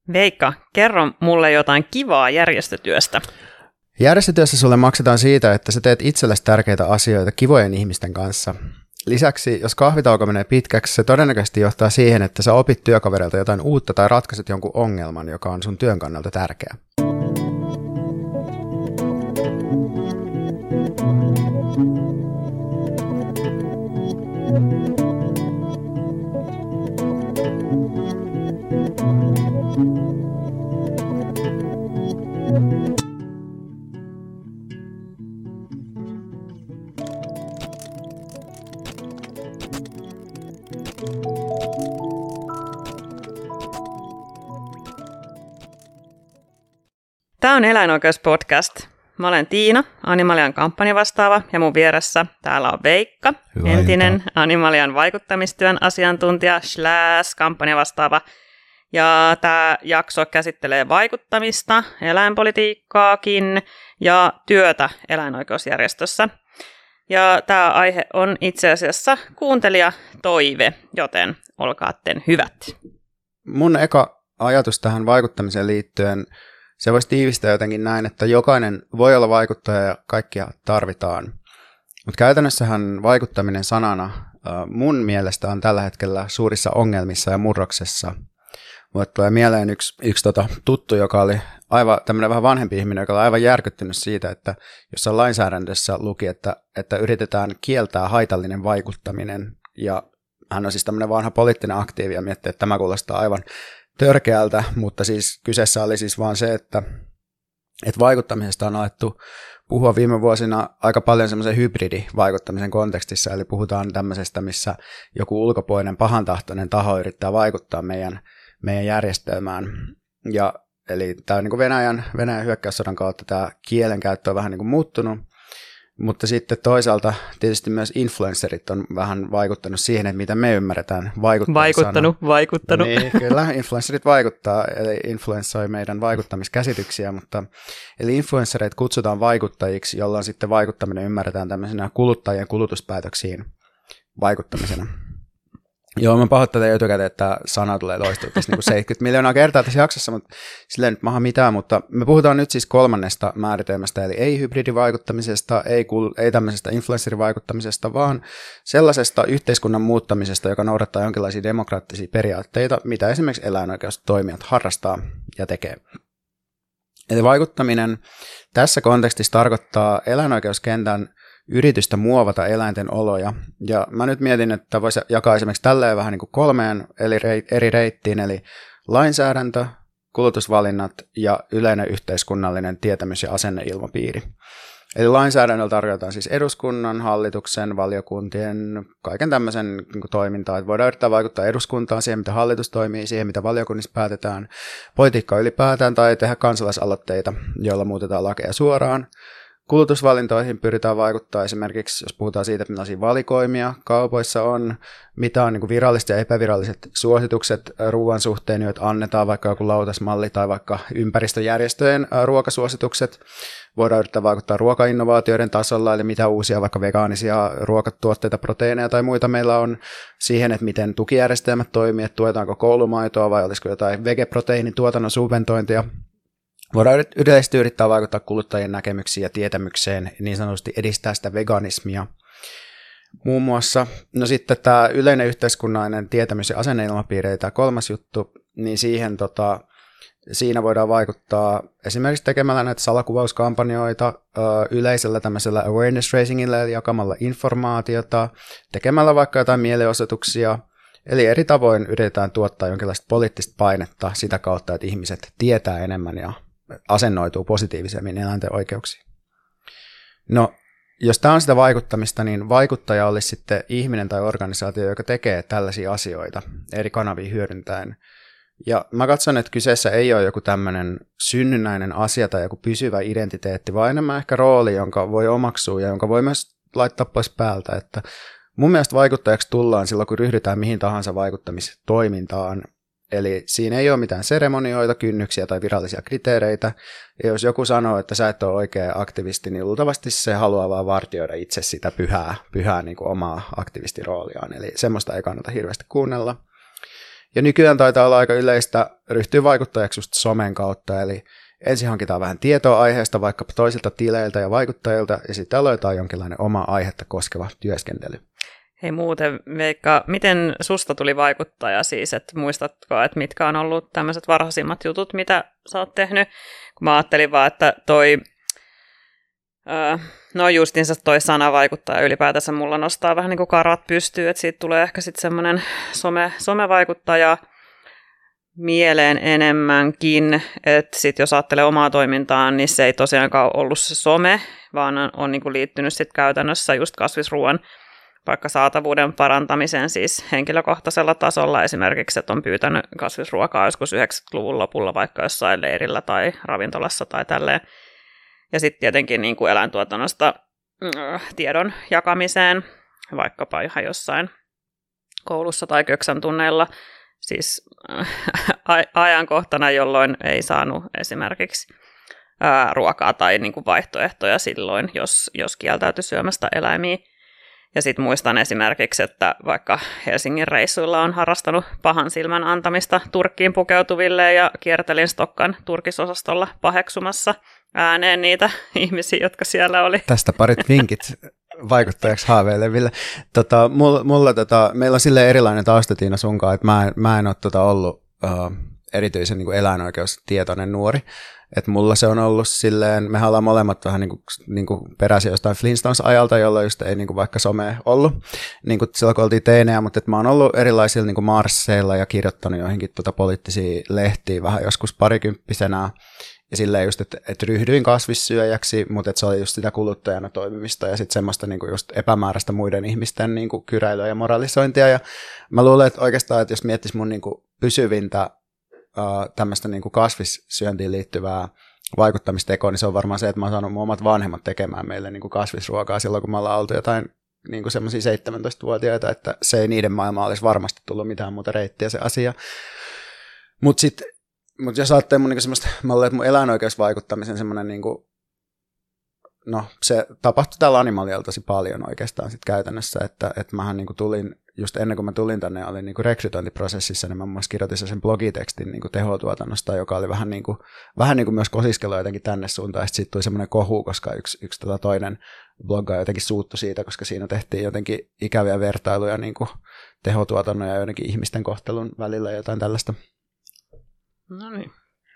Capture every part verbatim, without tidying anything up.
Veikka, kerro mulle jotain kivaa järjestötyöstä. Järjestötyössä sulle maksetaan siitä, että sä teet itsellesi tärkeitä asioita kivojen ihmisten kanssa. Lisäksi, jos kahvitauko menee pitkäksi, se todennäköisesti johtaa siihen, että sä opit työkavereilta jotain uutta tai ratkaiset jonkun ongelman, joka on sun työn kannalta tärkeä. Tämä on Eläinoikeuspodcast. Mä olen Tiina, Animalian kampanjavastaava, ja mun vieressä täällä on Veikka, Hyvä entinen ilta. Animalian vaikuttamistyön asiantuntija slash kampanjavastaava. Ja tämä jakso käsittelee vaikuttamista, eläinpolitiikkaakin ja työtä eläinoikeusjärjestössä. Ja tämä aihe on itse asiassa kuuntelijatoive, joten olkaatten hyvät. Mun eka ajatus tähän vaikuttamiseen liittyen, se voisi tiivistää jotenkin näin, että jokainen voi olla vaikuttaja ja kaikkia tarvitaan. Mutta käytännössähän vaikuttaminen sanana mun mielestä on tällä hetkellä suurissa ongelmissa ja murroksessa. Mulle tulee mieleen yksi, yksi tota, tuttu, joka oli aivan tämmöinen vähän vanhempi ihminen, joka oli aivan järkyttynyt siitä, että jossain lainsäädännössä luki, että, että yritetään kieltää haitallinen vaikuttaminen. Ja hän on siis tämmöinen vanha poliittinen aktiivi ja miettii, että tämä kuulostaa aivan törkeältä, mutta siis kyseessä oli siis vaan se, että, että vaikuttamisesta on alettu puhua viime vuosina aika paljon semmoisen hybridivaikuttamisen kontekstissa, eli puhutaan tämmöisestä, missä joku ulkopuolinen pahantahtoinen taho yrittää vaikuttaa meidän, meidän järjestelmään. Ja, eli tämä niin kuin Venäjän, Venäjän hyökkäyssodan kautta tämä kielenkäyttö on vähän niin kuin muuttunut, mutta sitten toisaalta tietysti myös influencerit on vähän vaikuttanut siihen, että mitä me ymmärretään vaikuttajana. Vaikuttanut, vaikuttanut. Niin, kyllä, influencerit vaikuttaa, eli influenssoi meidän vaikuttamiskäsityksiä, mutta eli influencereita kutsutaan vaikuttajiksi, jolloin sitten vaikuttaminen ymmärretään tämmöisenä kuluttajien kulutuspäätöksiin vaikuttamisena. Joo, mä pahoittelen etukäteen, että tämä sana tulee toistua tässä niin kuin seitsemänkymmentä miljoonaa kertaa tässä jaksossa, mutta silleen nyt maha mitään, mutta me puhutaan nyt siis kolmannesta määritelmästä, eli ei hybridivaikuttamisesta, ei, ei tämmöisestä influencerivaikuttamisesta, vaan sellaisesta yhteiskunnan muuttamisesta, joka noudattaa jonkinlaisia demokraattisia periaatteita, mitä esimerkiksi eläinoikeustoimijat harrastaa ja tekee. Eli vaikuttaminen tässä kontekstissa tarkoittaa eläinoikeuskentän yritystä muovata eläinten oloja. Ja mä nyt mietin, että voisi jakaa esimerkiksi tälleen vähän niin kuin kolmeen eri reittiin, eli lainsäädäntö, kulutusvalinnat ja yleinen yhteiskunnallinen tietämys- ja asenneilmapiiri. Eli lainsäädännöllä tarkoitetaan siis eduskunnan, hallituksen, valiokuntien, kaiken tämmöisen niin kuin toimintaa. Että voidaan yrittää vaikuttaa eduskuntaan, siihen mitä hallitus toimii, siihen mitä valiokunnissa päätetään, politiikkaa ylipäätään tai tehdä kansalaisaloitteita, joilla muutetaan lakeja suoraan. Kulutusvalintoihin pyritään vaikuttaa esimerkiksi, jos puhutaan siitä, että millaisia valikoimia kaupoissa on, mitä on niin kuin viralliset ja epäviralliset suositukset ruoan suhteen, joita annetaan, vaikka joku lautasmalli tai vaikka ympäristöjärjestöjen ruokasuositukset. Voidaan yrittää vaikuttaa ruokainnovaatioiden tasolla, eli mitä uusia vaikka vegaanisia ruokatuotteita, proteiineja tai muita meillä on siihen, että miten tukijärjestelmät toimii, että tuetaanko koulumaitoa vai olisiko jotain vegeproteiinituotannon subventointia. Voidaan yleisesti yrittää vaikuttaa kuluttajien näkemyksiin ja tietämykseen, niin sanotusti edistää sitä veganismia. Muun muassa, no sitten tämä yleinen yhteiskunnallinen tietämys- ja asenneilmapiiri, tämä kolmas juttu, niin siihen tota, siinä voidaan vaikuttaa esimerkiksi tekemällä näitä salakuvauskampanjoita yleisellä tämmöisellä awareness raisingilla, eli jakamalla informaatiota, tekemällä vaikka jotain mielenosoituksia. Eli eri tavoin yritetään tuottaa jonkinlaista poliittista painetta sitä kautta, että ihmiset tietää enemmän ja asennoituu positiivisemmin eläinten oikeuksiin. No, jos tämä on sitä vaikuttamista, niin vaikuttaja olisi sitten ihminen tai organisaatio, joka tekee tällaisia asioita eri kanavia hyödyntäen. Ja mä katson, että kyseessä ei ole joku tämmöinen synnynnäinen asia tai joku pysyvä identiteetti, vaan enemmän ehkä rooli, jonka voi omaksua ja jonka voi myös laittaa pois päältä. Että mun mielestä vaikuttajaksi tullaan silloin, kun ryhdytään mihin tahansa vaikuttamistoimintaan. Eli siinä ei ole mitään seremonioita, kynnyksiä tai virallisia kriteereitä. Ja jos joku sanoo, että sä et ole oikea aktivisti, niin luultavasti se haluaa vaan vartioida itse sitä pyhää, pyhää niin kuin omaa aktivistirooliaan. Eli semmoista ei kannata hirveästi kuunnella. Ja nykyään taitaa olla aika yleistä ryhtyä vaikuttajaksi just somen kautta, eli ensin hankitaan vähän tietoa aiheesta vaikkapa toisilta tileiltä ja vaikuttajilta, ja sitten aloitetaan jonkinlainen oma aihetta koskeva työskentely. Hei muuten, Veikka, miten susta tuli vaikuttaja siis, että muistatko, että mitkä on ollut tämmöiset varhaisimmat jutut, mitä sä oot tehnyt? Kun mä ajattelin vaan, että toi, öö, no justiinsa toi sana vaikuttaja ylipäätänsä mulla nostaa vähän niin kuin karvat pystyyn, että siitä tulee ehkä sitten semmoinen some, somevaikuttaja mieleen enemmänkin, että sitten jos ajattelee omaa toimintaan, niin se ei tosiaankaan ollut se some, vaan on, on niin kuin liittynyt sitten käytännössä just kasvisruoan vaikka saatavuuden parantamiseen siis henkilökohtaisella tasolla esimerkiksi, että on pyytänyt kasvisruokaa joskus yhdeksänkymmentäluvun lopulla vaikka jossain leirillä tai ravintolassa tai tälleen. Ja sitten tietenkin niin kuin eläintuotannosta äh, tiedon jakamiseen, vaikkapa ihan jossain koulussa tai köksän tunneilla, siis äh, ajankohtana, jolloin ei saanut esimerkiksi äh, ruokaa tai niin kuin vaihtoehtoja silloin, jos, jos kieltäytyi syömästä eläimiä. Ja sitten muistan esimerkiksi, että vaikka Helsingin reissuilla on harrastanut pahan silmän antamista Turkkiin pukeutuville ja kiertelin Stokkan turkisosastolla paheksumassa ääneen niitä ihmisiä, jotka siellä oli. Tästä parit vinkit vaikuttajaksi haaveileville. Tota, mulla, mulla, tota, meillä on silleen erilainen tausta Tiina sunkaan, että mä en, mä en ole tota ollut uh, erityisen niin kuin eläinoikeustietoinen nuori. Että mulla se on ollut silleen, mehän ollaan molemmat vähän niin kuin, niin kuin peräisin jostain Flintstones-ajalta, jolloin just ei niin kuin vaikka somea ollut, niin kuin silloin kun oltiin teinejä, mutta että mä oon ollut erilaisilla niin kuin marsseilla ja kirjoittanut joihinkin tuota poliittisia lehtiä vähän joskus parikymppisenä, ja silleen just, että, että ryhdyin kasvissyöjäksi, mutta että se oli just sitä kuluttajana toimimista ja sitten semmoista niin kuin just epämääräistä muiden ihmisten niin kuin kyräilyä ja moralisointia, ja mä luulen, että oikeastaan, että jos miettis mun niin kuin pysyvintä Uh, tämmöistä niin kuin kasvissyöntiin liittyvää vaikuttamistekoa, niin se on varmaan se, että mä oon saanut mun omat vanhemmat tekemään meille niin kuin kasvisruokaa silloin, kun me ollaan oltu jotain niin kuin semmoisia seitsemäntoistavuotiaita, että se ei niiden maailmaan olisi varmasti tullut mitään muuta reittiä se asia. Mutta sitten, mut jos ajattelee mun niin semmoista, mä luulen, että mun eläinoikeusvaikuttamisen semmoinen, niin kuin, no se tapahtui täällä Animalialla tosi paljon oikeastaan sit käytännössä, että, että mähän niin kuin tulin, just ennen kuin mä tulin tänne ja olin niin kuin rekrytointiprosessissa, niin mä myös kirjoitin sen blogitekstin niin kuin tehotuotannosta, joka oli vähän niin kuin, vähän niin kuin myös kosiskelu jotenkin tänne suuntaan, ja sitten siitä tuli semmoinen kohu, koska yksi, yksi tota toinen bloggaaja jotenkin suuttui siitä, koska siinä tehtiin jotenkin ikäviä vertailuja niin kuin tehotuotannon ja jotenkin ihmisten kohtelun välillä ja jotain tällaista. No niin.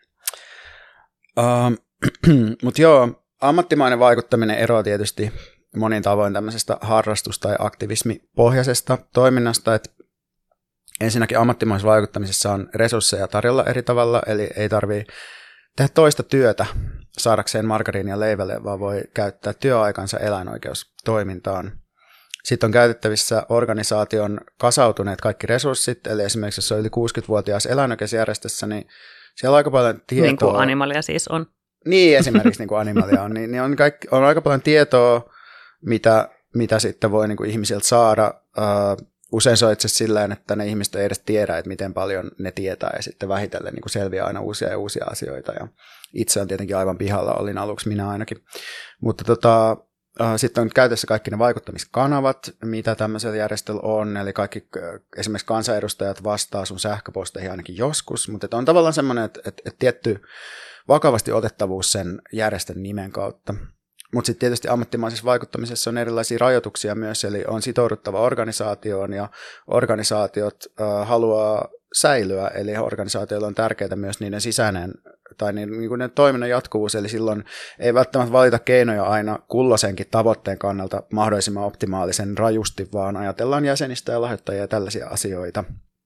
Uh, Mutta joo, ammattimainen vaikuttaminen eroaa tietysti monin tavoin tämmöisestä harrastus- tai aktivismipohjaisesta toiminnasta, että ensinnäkin ammattimaisessa vaikuttamisessa on resursseja tarjolla eri tavalla, eli ei tarvitse tehdä toista työtä saadakseen margariinia leivälle, vaan voi käyttää työaikansa eläinoikeustoimintaan. Sitten on käytettävissä organisaation kasautuneet kaikki resurssit, eli esimerkiksi jos on yli kuusikymmentävuotias eläinoikeusjärjestössä, niin siellä on aika paljon tietoa. Niin kuin Animalia siis on. Niin, esimerkiksi niin kuin Animalia on, niin, niin on, kaikki, on aika paljon tietoa, mitä, mitä sitten voi niin kuin ihmisiltä saada. Uh, usein se on itse silleen, että ne ihmiset ei edes tiedä, että miten paljon ne tietää, ja sitten vähitellen niin kuin selviää aina uusia ja uusia asioita. Ja itse on tietenkin aivan pihalla, olin aluksi minä ainakin. Mutta tota, uh, sitten on käytössä kaikki ne vaikuttamiskanavat, mitä tämmöisellä järjestöllä on, eli kaikki esimerkiksi kansanedustajat vastaa sun sähköposteihin ainakin joskus, mutta on tavallaan semmoinen, että, että, että tietty vakavasti otettavuus sen järjestön nimen kautta. Mutta sitten tietysti ammattimaisessa vaikuttamisessa on erilaisia rajoituksia myös, eli on sitouduttava organisaatioon, ja organisaatiot äh, haluaa säilyä, eli organisaatioilla on tärkeää myös niiden sisäinen tai niin, niin kuin ne toiminnan jatkuvuus, eli silloin ei välttämättä valita keinoja aina kulloisenkin tavoitteen kannalta mahdollisimman optimaalisen rajusti, vaan ajatellaan jäsenistä ja lahjoittajia ja tällaisia asioita.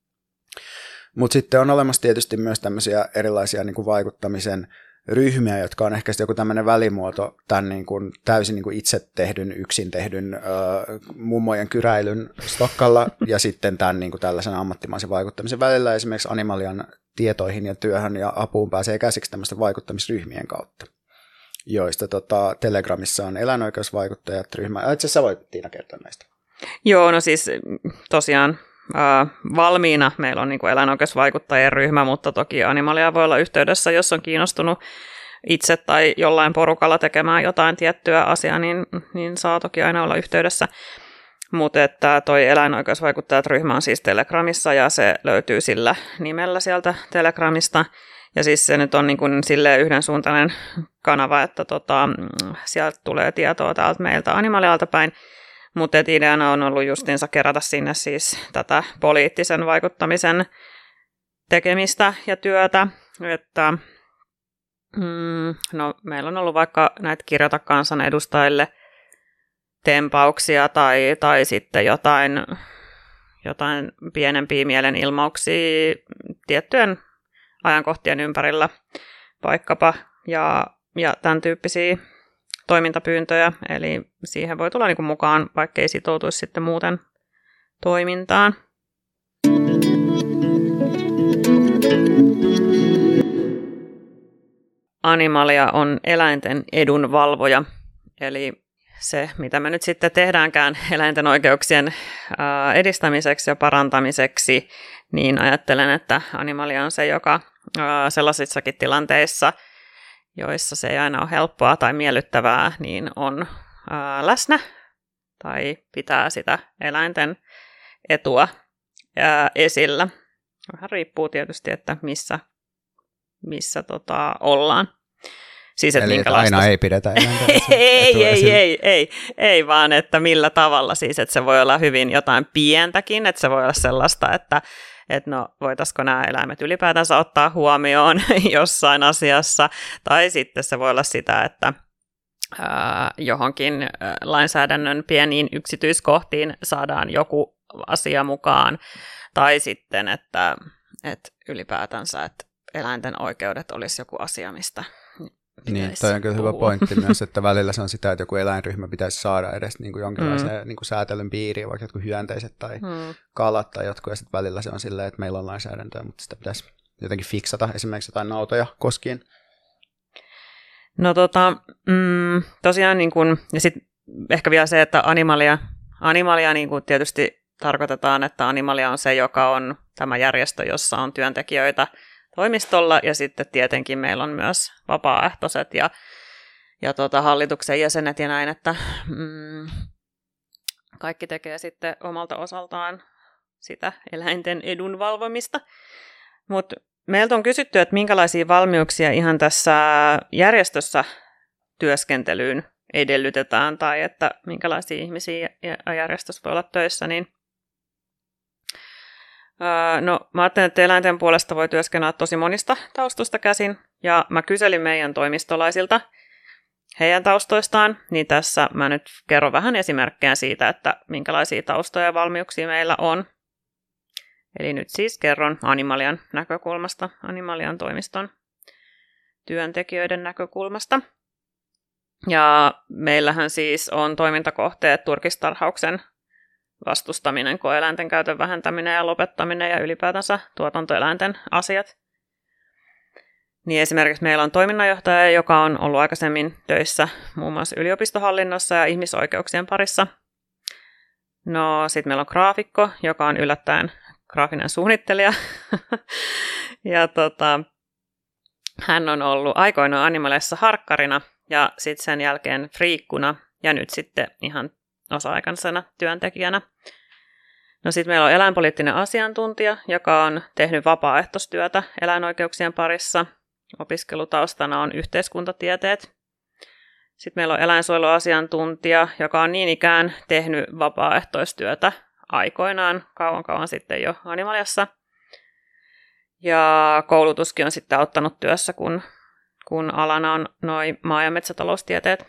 Mutta sitten on olemassa tietysti myös tämmöisiä erilaisia niin kuin vaikuttamisen ryhmiä, jotka on ehkä joku tämmöinen välimuoto tämän niin kuin täysin niin kuin itse tehdyn, yksin tehdyn ö, mummojen kyräilyn Stokkalla ja sitten tämän niin kuin tällaisen ammattimaisen vaikuttamisen välillä. Esimerkiksi Animalian tietoihin ja työhön ja apuun pääsee käsiksi tämmöisten vaikuttamisryhmien kautta, joista tota, Telegramissa on eläinoikeusvaikuttajat ryhmä. Itse asiassa sä voit, Tiina, kertoa näistä. Joo, no siis tosiaan äh, valmiina meillä on niin kuin eläinoikeusvaikuttajien ryhmä, mutta toki Animalia voi olla yhteydessä, jos on kiinnostunut itse tai jollain porukalla tekemään jotain tiettyä asiaa, niin, niin saa toki aina olla yhteydessä. Mutta että toi eläinoikeusvaikuttajat-ryhmä on siis Telegramissa ja se löytyy sillä nimellä sieltä Telegramista. Ja siis se nyt on niin kuin silleen yhdensuuntainen kanava, että tota, sieltä tulee tietoa täältä meiltä Animalialta päin. Mutta ideana on ollut justiinsa kerätä sinne siis tätä poliittisen vaikuttamisen tekemistä ja työtä. Että, mm, no, meillä on ollut vaikka näitä kirjoita kansanedustajille tempauksia tai, tai sitten jotain, jotain pienempiä mielenilmauksia tiettyjen ajankohtien ympärillä vaikkapa ja, ja tämän tyyppisiä toimintapyyntöjä. Eli siihen voi tulla niin kuin mukaan, vaikka ei sitoutuisi sitten muuten toimintaan. Animalia on eläinten edunvalvoja, eli se, mitä me nyt sitten tehdäänkään eläinten oikeuksien edistämiseksi ja parantamiseksi, niin ajattelen, että Animalia on se, joka sellaisissakin tilanteissa, joissa se ei aina ole helppoa tai miellyttävää, niin on läsnä tai pitää sitä eläinten etua esillä. Vähän riippuu tietysti, että missä, missä tota, ollaan. Siis, Eli että aina ei pidetä eläinten ei, ei, ei, ei, ei, vaan että millä tavalla. Siis, että se voi olla hyvin jotain pientäkin, että se voi olla sellaista, että että no, voitaisiko nämä eläimet ylipäätänsä ottaa huomioon jossain asiassa, tai sitten se voi olla sitä, että ää, johonkin ää, lainsäädännön pieniin yksityiskohtiin saadaan joku asia mukaan, tai sitten, että, että ylipäätänsä, että eläinten oikeudet olisi joku asia, mistä niin, toi on kyllä puhua. Hyvä pointti myös, että välillä se on sitä, että joku eläinryhmä pitäisi saada edes niin kuin jonkinlaiseen mm. niin kuin säätelyn piiriin, vaikka jotkut hyönteiset tai mm. kalat tai jotkut, ja sitten välillä se on silleen, että meillä on lainsäädäntöä, mutta sitä pitäisi jotenkin fiksata, esimerkiksi jotain nautoja koskien. No tota, mm, tosiaan, niin kun, ja sitten ehkä vielä se, että animalia, animalia niin kuin tietysti tarkoitetaan, että Animalia on se, joka on tämä järjestö, jossa on työntekijöitä toimistolla, ja sitten tietenkin meillä on myös vapaaehtoiset ja, ja tota, hallituksen jäsenet ja näin, että mm, kaikki tekee sitten omalta osaltaan sitä eläinten edunvalvomista. Mutta meiltä on kysytty, että minkälaisia valmiuksia ihan tässä järjestössä työskentelyyn edellytetään, tai että minkälaisia ihmisiä järjestössä voi olla töissä, niin no, mä ajattelen, että eläinten puolesta voi työskennellä tosi monista taustoista käsin, ja mä kyselin meidän toimistolaisilta heidän taustoistaan, niin tässä mä nyt kerron vähän esimerkkejä siitä, että minkälaisia taustoja ja valmiuksia meillä on. Eli nyt siis kerron Animalian näkökulmasta, Animalian toimiston työntekijöiden näkökulmasta. Ja meillähän siis on toimintakohteet turkistarhauksen vastustaminen, koe-eläinten käytön vähentäminen ja lopettaminen ja ylipäätänsä tuotantoeläinten asiat. Niin esimerkiksi meillä on toiminnanjohtaja, joka on ollut aikaisemmin töissä muun muassa yliopistohallinnossa ja ihmisoikeuksien parissa. No sitten meillä on graafikko, joka on yllättäen graafinen suunnittelija. ja tota, hän on ollut aikoinaan Animaliassa harkkarina ja sitten sen jälkeen friikkuna ja nyt sitten ihan osa-aikaisena työntekijänä. No sitten meillä on eläinpoliittinen asiantuntija, joka on tehnyt vapaaehtoistyötä eläinoikeuksien parissa. Opiskelutaustana on yhteiskuntatieteet. Sitten meillä on eläinsuojeluasiantuntija, joka on niin ikään tehnyt vapaaehtoistyötä aikoinaan, kauan kauan sitten jo Animaliassa. Ja koulutuskin on sitten auttanut työssä, kun, kun alana on noi maa- ja metsätaloustieteet.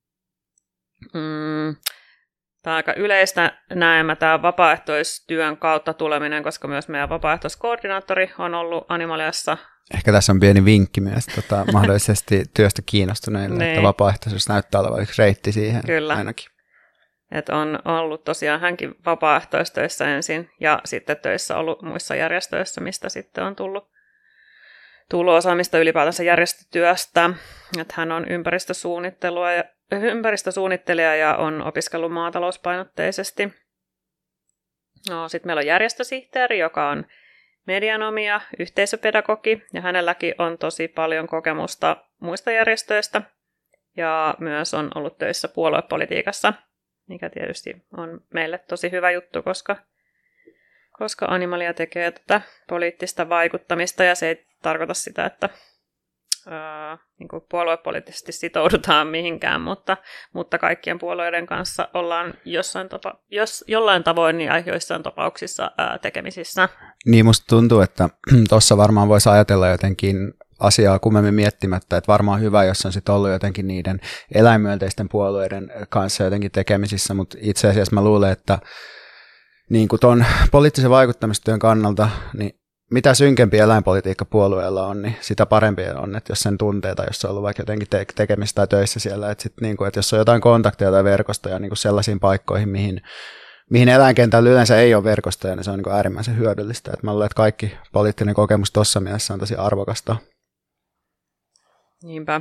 Mm. Tämä on aika yleistä näemmä tämä vapaaehtoistyön kautta tuleminen, koska myös meidän vapaaehtoiskoordinaattori on ollut Animaliassa. Ehkä tässä on pieni vinkki myös tota, mahdollisesti työstä kiinnostuneille, niin. Että vapaaehtoisuus näyttää olevan yksi reitti siihen. Kyllä. Ainakin. Et on ollut tosiaan hänkin vapaaehtoistöissä ensin ja sitten töissä ollut muissa järjestöissä, mistä sitten on tullut, tullut osaamista ylipäätänsä järjestötyöstä. Et hän on ympäristösuunnittelua ja ympäristösuunnittelija ja on opiskellut maatalouspainotteisesti. No, sitten meillä on järjestösihteeri, joka on medianomi ja yhteisöpedagogi, ja hänelläkin on tosi paljon kokemusta muista järjestöistä, ja myös on ollut töissä puoluepolitiikassa. mikä tietysti on meille tosi hyvä juttu, koska, koska Animalia tekee tätä poliittista vaikuttamista, ja se ei tarkoita sitä, että ää, niin kuin puoluepoliittisesti sitoudutaan mihinkään, mutta, mutta kaikkien puolueiden kanssa ollaan jossain tapa, jos, jollain tavoin ja joissain tapauksissa ää, tekemisissä. Niin musta tuntuu, että tuossa varmaan voisi ajatella jotenkin asiaa kummemmin miettimättä, että varmaan hyvä, jos on sitten ollut jotenkin niiden eläinmyönteisten puolueiden kanssa jotenkin tekemisissä, mutta itse asiassa mä luulen, että niin kuin ton poliittisen vaikuttamistyön kannalta, niin mitä synkempi eläinpolitiikka puolueella on, niin sitä parempi on, että jos sen tuntee tai jos on ollut vaikka jotenkin te- tekemistä tai töissä siellä, että, sit niin kuin, että jos on jotain kontakteja tai verkostoja niin kuin sellaisiin paikkoihin, mihin, mihin eläinkentällä yleensä ei ole verkostoja, niin se on niin kuin äärimmäisen hyödyllistä. Että mä luulen, että kaikki poliittinen kokemus tuossa mielessä on tosi arvokasta. Niinpä.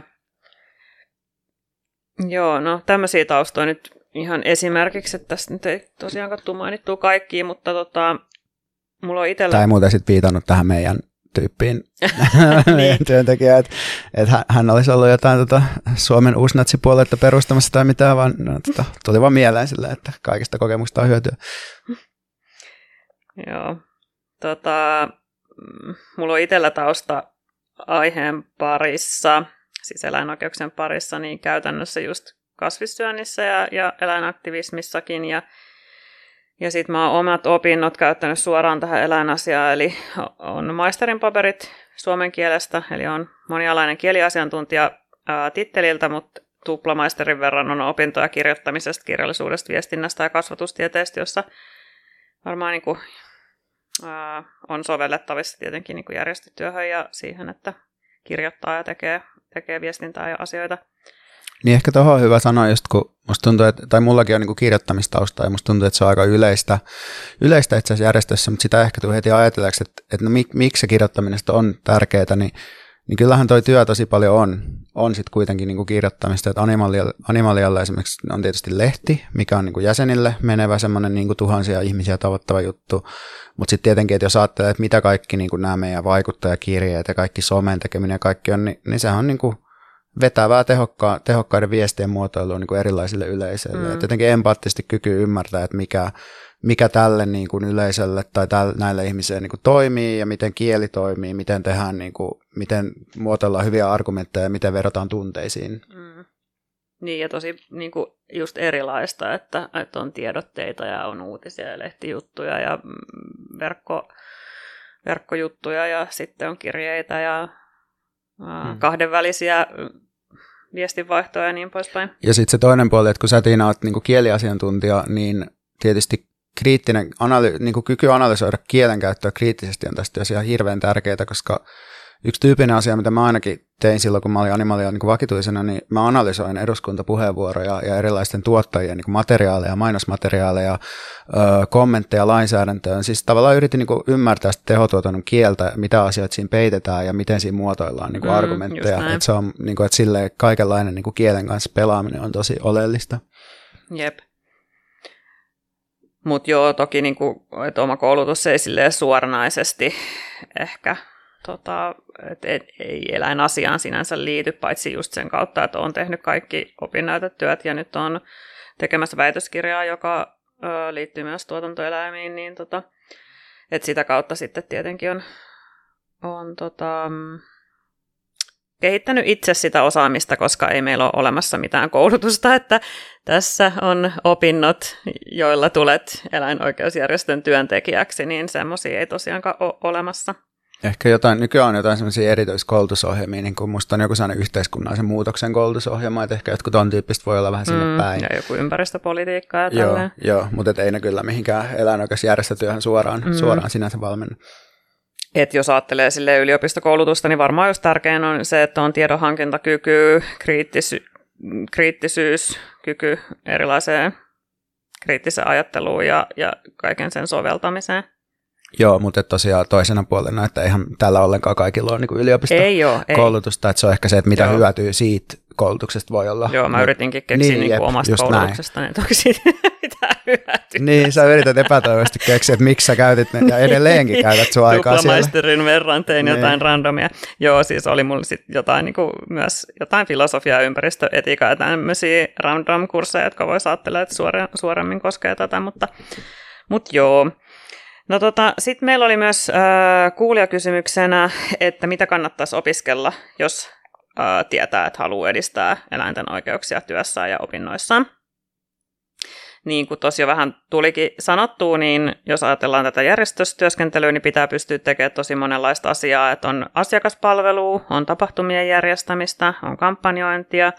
Joo, no tämmöisiä taustoja nyt ihan esimerkiksi, että tässä nyt ei tosiaankaan tule mainittua kaikkia, mutta tota, mulla on itsellä... Tämä ei muuten sitten viitannut tähän meidän tyyppiin, meidän työntekijä, että, että hän olisi ollut jotain tota, Suomen uusnatsipuoletta perustamassa tai mitään, vaan no, tota, tuli vaan mieleen sillä, että kaikista kokemuksista on hyötyä. Joo, tota, mulla on itsellä tausta aiheen parissa, siis eläinoikeuksien parissa, niin käytännössä just kasvissyönnissä ja, ja eläinaktivismissakin. Ja, ja sitten mä oon omat opinnot käyttänyt suoraan tähän eläinasiaan, eli on maisterin paperit suomen kielestä, eli on monialainen kieliasiantuntija ää, titteliltä, mutta tuplamaisterin verran on opintoja kirjoittamisesta, kirjallisuudesta, viestinnästä ja kasvatustieteestä, jossa varmaan niin kuin, ää, on sovellettavissa tietenkin niin kuin järjestötyöhön ja siihen, että kirjoittaa ja tekee, tekee viestintää ja asioita. Niin ehkä tuohon on hyvä sanoa, just kun musta tuntuu, että, tai mullakin on niin kuin kirjoittamistausta, ja musta tuntuu, että se on aika yleistä, yleistä itse asiassa järjestössä, mutta sitä ehkä tuli heti ajatelleeksi, että, että no mik, miksi se kirjoittaminen on tärkeää, niin, niin kyllähän toi työ tosi paljon on, on sitten kuitenkin niin kuin kirjoittamista, että Animalialla, Animalialla esimerkiksi on tietysti lehti, mikä on niin kuin jäsenille menevä semmoinen niin kuin tuhansia ihmisiä tavoittava juttu, mutta sitten tietenkin, että jos ajattelee, että mitä kaikki niin kuin nämä meidän vaikuttajakirjeet ja kaikki somen tekeminen ja kaikki on, niin, niin sehän on niin kuin vetävää tehokka- tehokkaiden viestien muotoilua niin kuin erilaisille yleisöille. Mm. Et jotenkin empaattisesti kyky ymmärtää, että mikä, mikä tälle niin kuin yleisölle tai tälle, näille ihmisille niin kuin toimii ja miten kieli toimii, miten tehdään, niin kuin, miten muotoillaan hyviä argumentteja ja miten verrataan tunteisiin. Mm. Niin ja tosi niin kuin just erilaista, että, että on tiedotteita ja on uutisia ja lehtijuttuja ja verkko, verkkojuttuja ja sitten on kirjeitä ja Hmm. kahdenvälisiä viestinvaihtoja ja niin poispäin. Ja sitten se toinen puoli, että kun sä Tiina oot niinku kieliasiantuntija, niin tietysti kriittinen analy- niinku kyky analysoida kielenkäyttöä kriittisesti on tästä ihan hirveän tärkeää, koska yksi tyypinen asia, mitä mä ainakin tein silloin, kun mä olin Animalia niin kuin vakituisena, niin mä analysoin eduskuntapuheenvuoroja ja erilaisten tuottajien niin kuin materiaaleja, mainosmateriaaleja, öö, kommentteja lainsäädäntöön. Siis tavallaan yritin niin kuin ymmärtää sitä tehotuotannon kieltä, mitä asioita siinä peitetään ja miten siinä muotoillaan niin kuin mm, argumentteja. Että se on niin kuin, että silleen kaikenlainen niin kuin kielen kanssa pelaaminen on tosi oleellista. Jep. Mutta joo, toki niin kuin, että oma koulutus ei silleen suoranaisesti ehkä... Tota, et, et, ei eläinasiaan sinänsä liity, paitsi just sen kautta, että olen tehnyt kaikki opinnäytetyöt ja nyt on tekemässä väitöskirjaa, joka ö, liittyy myös tuotantoeläimiin, niin tota, et sitä kautta sitten tietenkin on, on tota, kehittänyt itse sitä osaamista, koska ei meillä ole olemassa mitään koulutusta, että tässä on opinnot, joilla tulet eläinoikeusjärjestön työntekijäksi, niin semmoisia ei tosiaankaan ole olemassa. Ehkä jotain, nykyään on jotain sellaisia erityiskoulutusohjelmia, niin kuin musta on joku sellainen yhteiskunnallisen muutoksen koulutusohjelma, että ehkä jotkut ton tyyppistä voi olla vähän sinne mm, päin. Ja joku ympäristöpolitiikka ja joo, tälleen. joo, mutta ei ne kyllä mihinkään eläinoikeusjärjestötyöhön suoraan, mm. suoraan sinänsä valmenna. Et jos ajattelee sille yliopistokoulutusta, niin varmaan just tärkein on se, että on tiedonhankintakyky, kriittisy- kriittisyys, kyky erilaiseen kriittiseen ajatteluun ja, ja kaiken sen soveltamiseen. Joo, mutta tosiaan toisena puolena, että eihän tällä ollenkaan kaikilla ole niin yliopistokoulutusta, että se on ehkä se, että mitä Joo. hyötyä siitä koulutuksesta voi olla. Joo, mä yritinkin keksiä niin, niin omasta koulutuksesta, niin toki siitä Niin, sä yrität epätoivoisesti keksiä, että miksi sä käytit ne, ja edelleenkin käytät sun aikaa siellä. Duplamaisterin verran tein niin. jotain randomia. Joo, siis oli mulla sit jotain, niin kuin, myös jotain filosofiaa, ympäristöetiikkaa ja tämmöisiä random-kursseja, jotka voisi ajatella, että suore, suoremmin koskee tätä, mutta, mutta joo. No tota, sitten meillä oli myös äh, kuulijakysymyksenä, että mitä kannattaisi opiskella, jos äh, tietää, että haluaa edistää eläinten oikeuksia työssään ja opinnoissaan. Niin kuin tuossa jo vähän tulikin sanottua, niin jos ajatellaan tätä järjestöstyöskentelyä, niin pitää pystyä tekemään tosi monenlaista asiaa, että on asiakaspalvelua, on tapahtumien järjestämistä, on kampanjointia.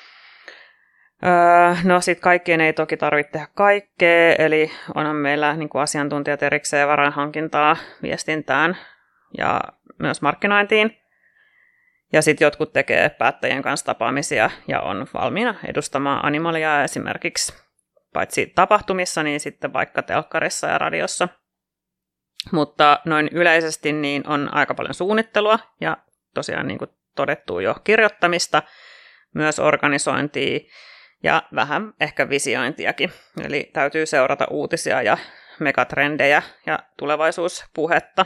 Öö, no sitten kaikkien ei toki tarvitse tehdä kaikkea, eli onhan meillä niin kuin asiantuntijat erikseen varainhankintaa, viestintään ja myös markkinointiin. Ja sitten jotkut tekee päättäjien kanssa tapaamisia ja on valmiina edustamaan Animaliaa esimerkiksi paitsi tapahtumissa, niin sitten vaikka telkkarissa ja radiossa. Mutta noin yleisesti niin on aika paljon suunnittelua ja tosiaan niin kuin todettu jo kirjoittamista, myös organisointia ja vähän ehkä visiointiakin. Eli täytyy seurata uutisia ja megatrendejä ja tulevaisuuspuhetta.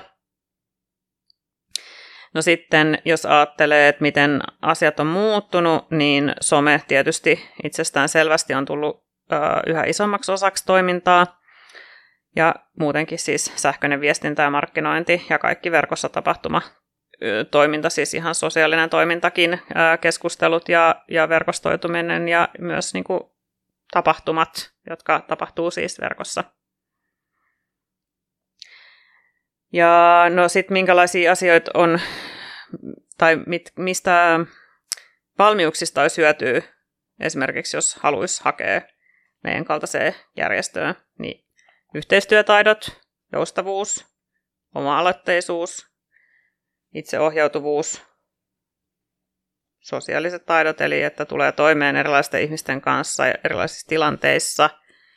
No sitten, jos ajattelee, että miten asiat on muuttunut, niin some tietysti itsestään selvästi on tullut ö, yhä isommaksi osaksi toimintaa. Ja muutenkin siis sähköinen viestintä ja markkinointi ja kaikki verkossa tapahtuma toiminta, siis ihan sosiaalinen toimintakin, keskustelut ja, ja verkostoituminen ja myös niin kuin tapahtumat, jotka tapahtuu siis verkossa. Ja no sitten minkälaisia asioita on, tai mit, mistä valmiuksista olisi hyötyä, esimerkiksi jos haluaisi hakea meidän kaltaiseen järjestöön, niin yhteistyötaidot, joustavuus, oma-aloitteisuus, itseohjautuvuus, sosiaaliset taidot, eli että tulee toimeen erilaisten ihmisten kanssa ja erilaisissa tilanteissa,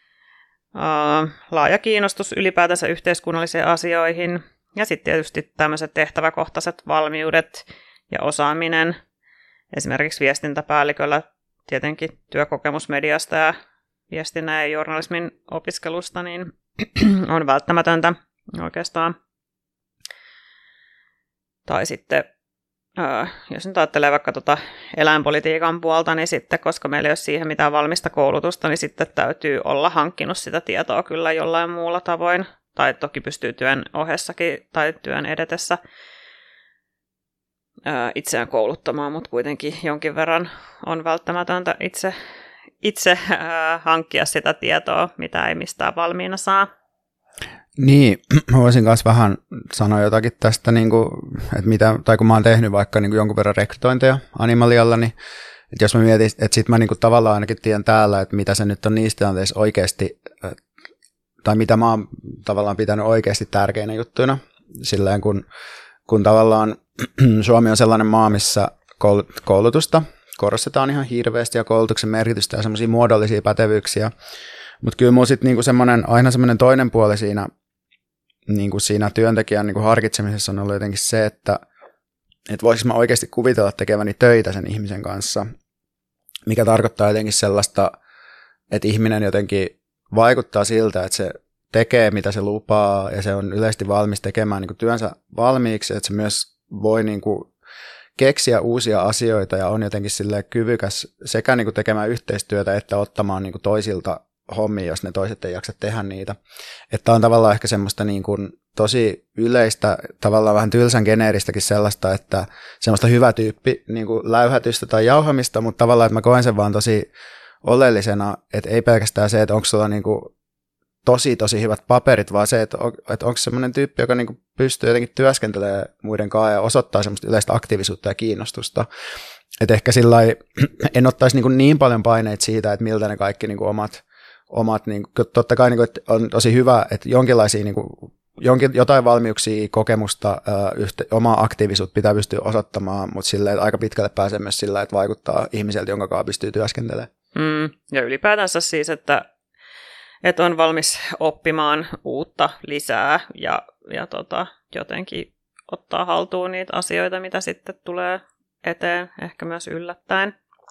laaja kiinnostus ylipäätänsä yhteiskunnallisiin asioihin, ja sitten tietysti tämmöiset tehtäväkohtaiset valmiudet ja osaaminen, esimerkiksi viestintäpäälliköllä tietenkin työkokemus mediasta ja viestinnän ja journalismin opiskelusta, niin on välttämätöntä oikeastaan. Tai sitten, jos nyt ajattelee vaikka tuota eläinpolitiikan puolta, niin sitten, koska meillä ei ole siihen mitään valmista koulutusta, niin sitten täytyy olla hankkinut sitä tietoa kyllä jollain muulla tavoin. Tai toki pystyy työn ohessakin tai työn edetessä itseään kouluttamaan, mutta kuitenkin jonkin verran on välttämätöntä itse, itse hankkia sitä tietoa, mitä ei mistään valmiina saa. Niin, mä voisin myös vähän sanoa jotakin tästä, niin kuin, että mitä, tai kun mä oon tehnyt vaikka niin kuin jonkun verran rekrytointeja Animalialla, niin että jos mä mietin, että sit mä niin kuin tavallaan ainakin tiedän täällä, että mitä se nyt on niistä tilanteissa oikeasti, tai mitä mä oon tavallaan pitänyt oikeasti tärkeinä juttuina, silleen kun, kun tavallaan Suomi on sellainen maa, missä koulutusta korostetaan ihan hirveästi ja koulutuksen merkitystä ja semmoisia muodollisia pätevyyksiä, mutta kyllä mun sitten niinku semmoinen, aina semmoinen toinen puoli siinä, niinku siinä työntekijän niinku harkitsemisessa on ollut jotenkin se, että et voisinko mä oikeasti kuvitella tekeväni töitä sen ihmisen kanssa, mikä tarkoittaa jotenkin sellaista, että ihminen jotenkin vaikuttaa siltä, että se tekee mitä se lupaa ja se on yleisesti valmis tekemään niinku työnsä valmiiksi, että se myös voi niinku keksiä uusia asioita ja on jotenkin silleen kyvykäs sekä niinku tekemään yhteistyötä että ottamaan niinku toisilta hommia, jos ne toiset ei jaksa tehdä niitä. Että on tavallaan ehkä semmoista niin kuin tosi yleistä, tavallaan vähän tylsän geneeristäkin sellaista, että semmoista hyvä tyyppi niin kuin läyhätystä tai jauhamista, mutta tavallaan, että mä koen sen vaan tosi oleellisena, että ei pelkästään se, että onko sulla niin kuin tosi tosi hyvät paperit, vaan se, että, on, että onko semmoinen tyyppi, joka niin kuin pystyy jotenkin työskentelemään muiden kanssa ja osoittaa semmoista yleistä aktiivisuutta ja kiinnostusta. Että ehkä sillä en ottaisi niin, niin paljon paineita siitä, että miltä ne kaikki niin kuin omat omat, niin kuin, totta kai niin kuin, että on tosi hyvä, että jonkinlaisia, niin kuin, jonkin, jotain valmiuksia, kokemusta, ää, yhte, omaa aktiivisuutta pitää pystyä osoittamaan, mutta silleen, että aika pitkälle pääsee myös sillä, että vaikuttaa ihmiseltä, jonka kanssa pystyy työskentelemään. Mm, ja ylipäätänsä siis, että, että on valmis oppimaan uutta lisää ja, ja tota, jotenkin ottaa haltuun niitä asioita, mitä sitten tulee eteen, ehkä myös yllättäen.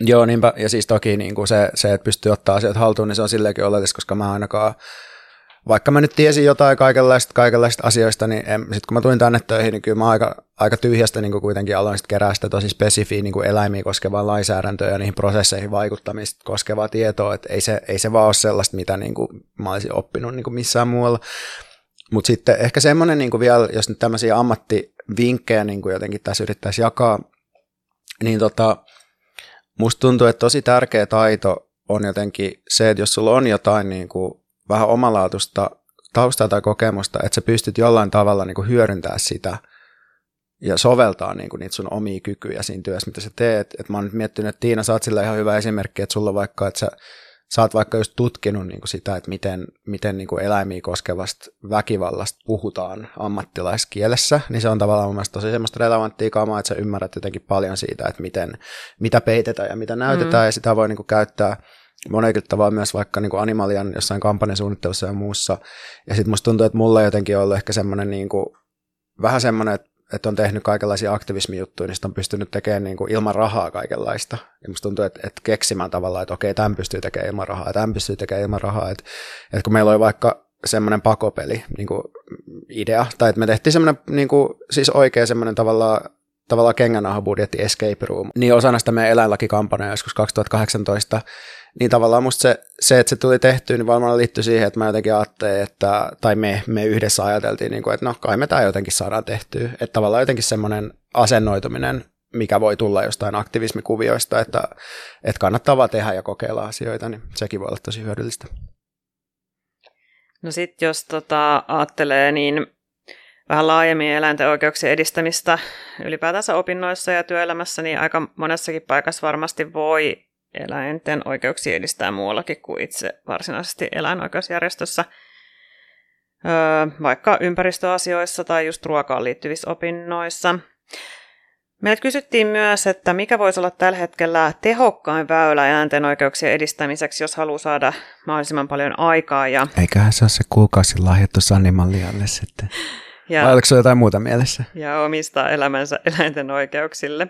Joo, niinpä. Ja siis toki niin kuin se, se, että pystyy ottaa asiat haltuun, niin se on silleenkin oleellista, koska mä ainakaan, vaikka mä nyt tiesin jotain kaikenlaista, kaikenlaista asioista, niin sitten kun mä tulin tänne töihin, niin kyllä mä aika, aika tyhjästä niin kuin kuitenkin aloin sitten kerää sitä tosi spesifiä niin kuin eläimiä koskevaa lainsäädäntöä ja niihin prosesseihin vaikuttamista koskevaa tietoa, että ei se, ei se vaan ole sellaista, mitä niin kuin mä olisin oppinut niin kuin missään muualla. Mutta sitten ehkä semmoinen niin kuin vielä, jos nyt tämmöisiä ammattivinkkejä niin kuin jotenkin tässä yrittäisi jakaa, niin tota, musta tuntuu, että tosi tärkeä taito on jotenkin se, että jos sulla on jotain niin kuin vähän omalaatuista taustaa tai kokemusta, että sä pystyt jollain tavalla niin kuin hyödyntämään sitä ja soveltaa niin kuin niitä sun omia kykyjä siinä työssä, mitä sä teet. Et mä oon nyt miettinyt, että Tiina, sä oot sillä ihan hyvä esimerkki, että sulla vaikka, että sä, sä oot vaikka just tutkinut niin kuin sitä, että miten, miten niin kuin eläimiä koskevasta väkivallasta puhutaan ammattilaiskielessä, niin se on tavallaan mun mielestä tosi semmoista relevanttia kamaa, että sä ymmärrät jotenkin paljon siitä, että miten, mitä peitetään ja mitä näytetään, mm. ja sitä voi niin kuin käyttää monekin tavalla myös vaikka niin kuin Animalian jossain kampanjasuunnittelussa ja muussa. Ja sitten musta tuntuu, että mulla jotenkin on ollut ehkä semmoinen niin kuin, vähän semmoinen, että, että on tehnyt kaikenlaisia aktivismijuttuja, niin sitten on pystynyt tekemään niin kuin ilman rahaa kaikenlaista. Ja musta tuntuu, että, että keksimään tavallaan, että okei, tämän pystyy tekemään ilman rahaa, ja tämän pystyy tekemään ilman rahaa. Että, että kun meillä oli vaikka semmoinen pakopeli niin kuin idea, tai että me tehtiin semmoinen niin kuin, siis oikein semmoinen tavallaan tavallaan kengänahobudjetti Escape Room, niin osana sitä meidän eläinlakikampanjaa joskus kaksituhattakahdeksantoista, niin tavallaan musta se, se, että se tuli tehtyä, niin varmaan liittyi siihen, että mä jotenkin ajattelin, että, tai me, me yhdessä ajateltiin, niin kuin, että no kai me tämä jotenkin saadaan tehtyä, että tavallaan jotenkin semmoinen asennoituminen, mikä voi tulla jostain aktivismikuvioista, että, että kannattaa vaan tehdä ja kokeilla asioita, niin sekin voi olla tosi hyödyllistä. No sitten jos tota, ajattelee, niin vähän laajemmin eläinten oikeuksien edistämistä ylipäätänsä opinnoissa ja työelämässä, niin aika monessakin paikassa varmasti voi eläinten oikeuksia edistää muuallakin kuin itse varsinaisesti eläinoikeusjärjestössä, öö, vaikka ympäristöasioissa tai just ruokaan liittyvissä opinnoissa. Meiltä kysyttiin myös, että mikä voisi olla tällä hetkellä tehokkain väylä eläinten oikeuksien edistämiseksi, jos haluaa saada mahdollisimman paljon aikaa. Ja eiköhän se ole se kuukausin lahjattu Animalialle sitten. Ja, vai oliko se jotain muuta mielessä? Ja omistaa elämänsä eläinten oikeuksille.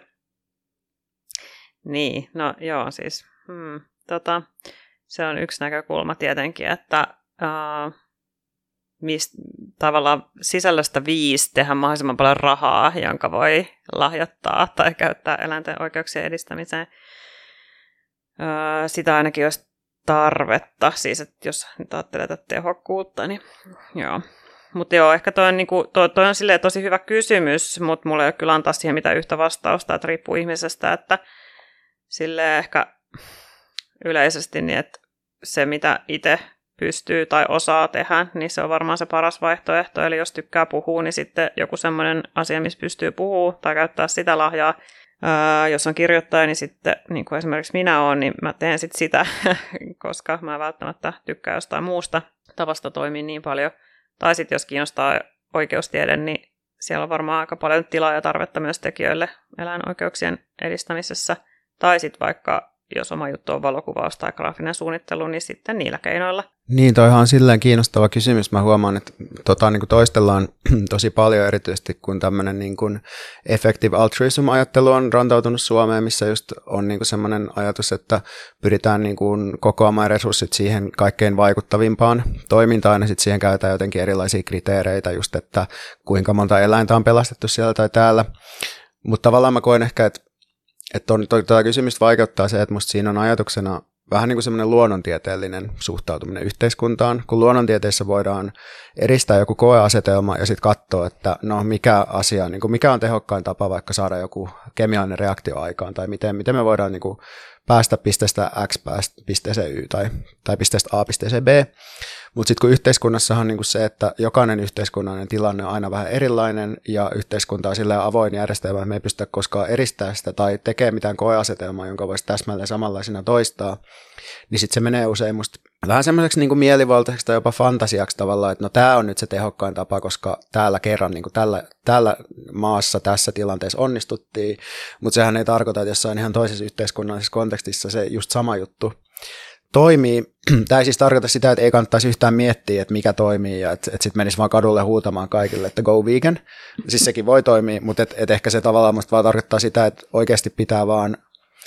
Niin, no joo, siis hmm, tota, se on yksi näkökulma tietenkin, että uh, mist, tavallaan sisällöstä viisi tehdä mahdollisimman paljon rahaa, jonka voi lahjoittaa tai käyttää eläinten oikeuksien edistämiseen. Uh, sitä ainakin olisi tarvetta, siis että jos nyt ajattelee tätä tehokkuutta, niin joo. Mutta joo, ehkä toi on, niinku, toi, toi on silleen tosi hyvä kysymys, mutta mulla ei ole kyllä antaa siihen mitään yhtä vastausta, että riippuu ihmisestä, että silleen ehkä yleisesti niin, että se mitä itse pystyy tai osaa tehdä, niin se on varmaan se paras vaihtoehto, eli jos tykkää puhua, niin sitten joku semmoinen asia, missä pystyy puhua tai käyttää sitä lahjaa. Ää, jos on kirjoittaja, niin sitten, niin kuin esimerkiksi minä olen, niin mä teen sitten sitä, koska mä välttämättä tykkään jostain muusta tavasta toimia niin paljon. Tai sitten jos kiinnostaa oikeustiede, niin siellä on varmaan aika paljon tilaa ja tarvetta myös tekijöille eläinoikeuksien edistämisessä. Tai sitten vaikka, jos oma juttu on valokuvaus tai graafinen suunnittelu, niin sitten niillä keinoilla. Niin, toihan on silleen kiinnostava kysymys. Mä huomaan, että tota, niin kuin toistellaan tosi paljon erityisesti, kun tämmöinen niin kuin effective altruism-ajattelu on rantautunut Suomeen, missä just on niin kuin semmoinen ajatus, että pyritään niin kuin kokoamaan resurssit siihen kaikkein vaikuttavimpaan toimintaan, ja sitten siihen käytetään jotenkin erilaisia kriteereitä, just että kuinka monta eläintä on pelastettu siellä tai täällä. Mutta tavallaan mä koen ehkä, että Että tuota kysymystä vaikeuttaa se, että musta siinä on ajatuksena vähän niin kuin semmoinen luonnontieteellinen suhtautuminen yhteiskuntaan, kun luonnontieteessä voidaan eristää joku koeasetelma ja sitten katsoa, että no mikä asia, niin kuin mikä on tehokkain tapa vaikka saada joku kemiallinen reaktio aikaan, tai miten, miten me voidaan niin kuin päästä pisteestä X pisteeseen Y tai, tai pisteestä A pisteeseen B. Mutta sitten kun yhteiskunnassahan on niinku se, että jokainen yhteiskunnallinen tilanne on aina vähän erilainen ja yhteiskunta on silleen avoin järjestelmä, että me ei pystytä koskaan eristämään sitä tai tekemään mitään koeasetelmaa, jonka voisi täsmälleen samanlaisena toistaa, niin sitten se menee usein musta vähän semmoiseksi niinku mielivaltaiseksi tai jopa fantasiaksi tavallaan, että no tämä on nyt se tehokkain tapa, koska täällä kerran niinku tällä, tällä maassa tässä tilanteessa onnistuttiin, mutta sehän ei tarkoita, että jossain ihan toisessa yhteiskunnallisessa kontekstissa se just sama juttu toimii. Tämä ei siis tarkoita sitä, että ei kannattaisi yhtään miettiä, että mikä toimii ja että, että sitten menisi vaan kadulle huutamaan kaikille, että go vegan. Siis sekin voi toimia, mutta et, et ehkä se tavallaan musta vaan tarkoittaa sitä, että oikeasti pitää vaan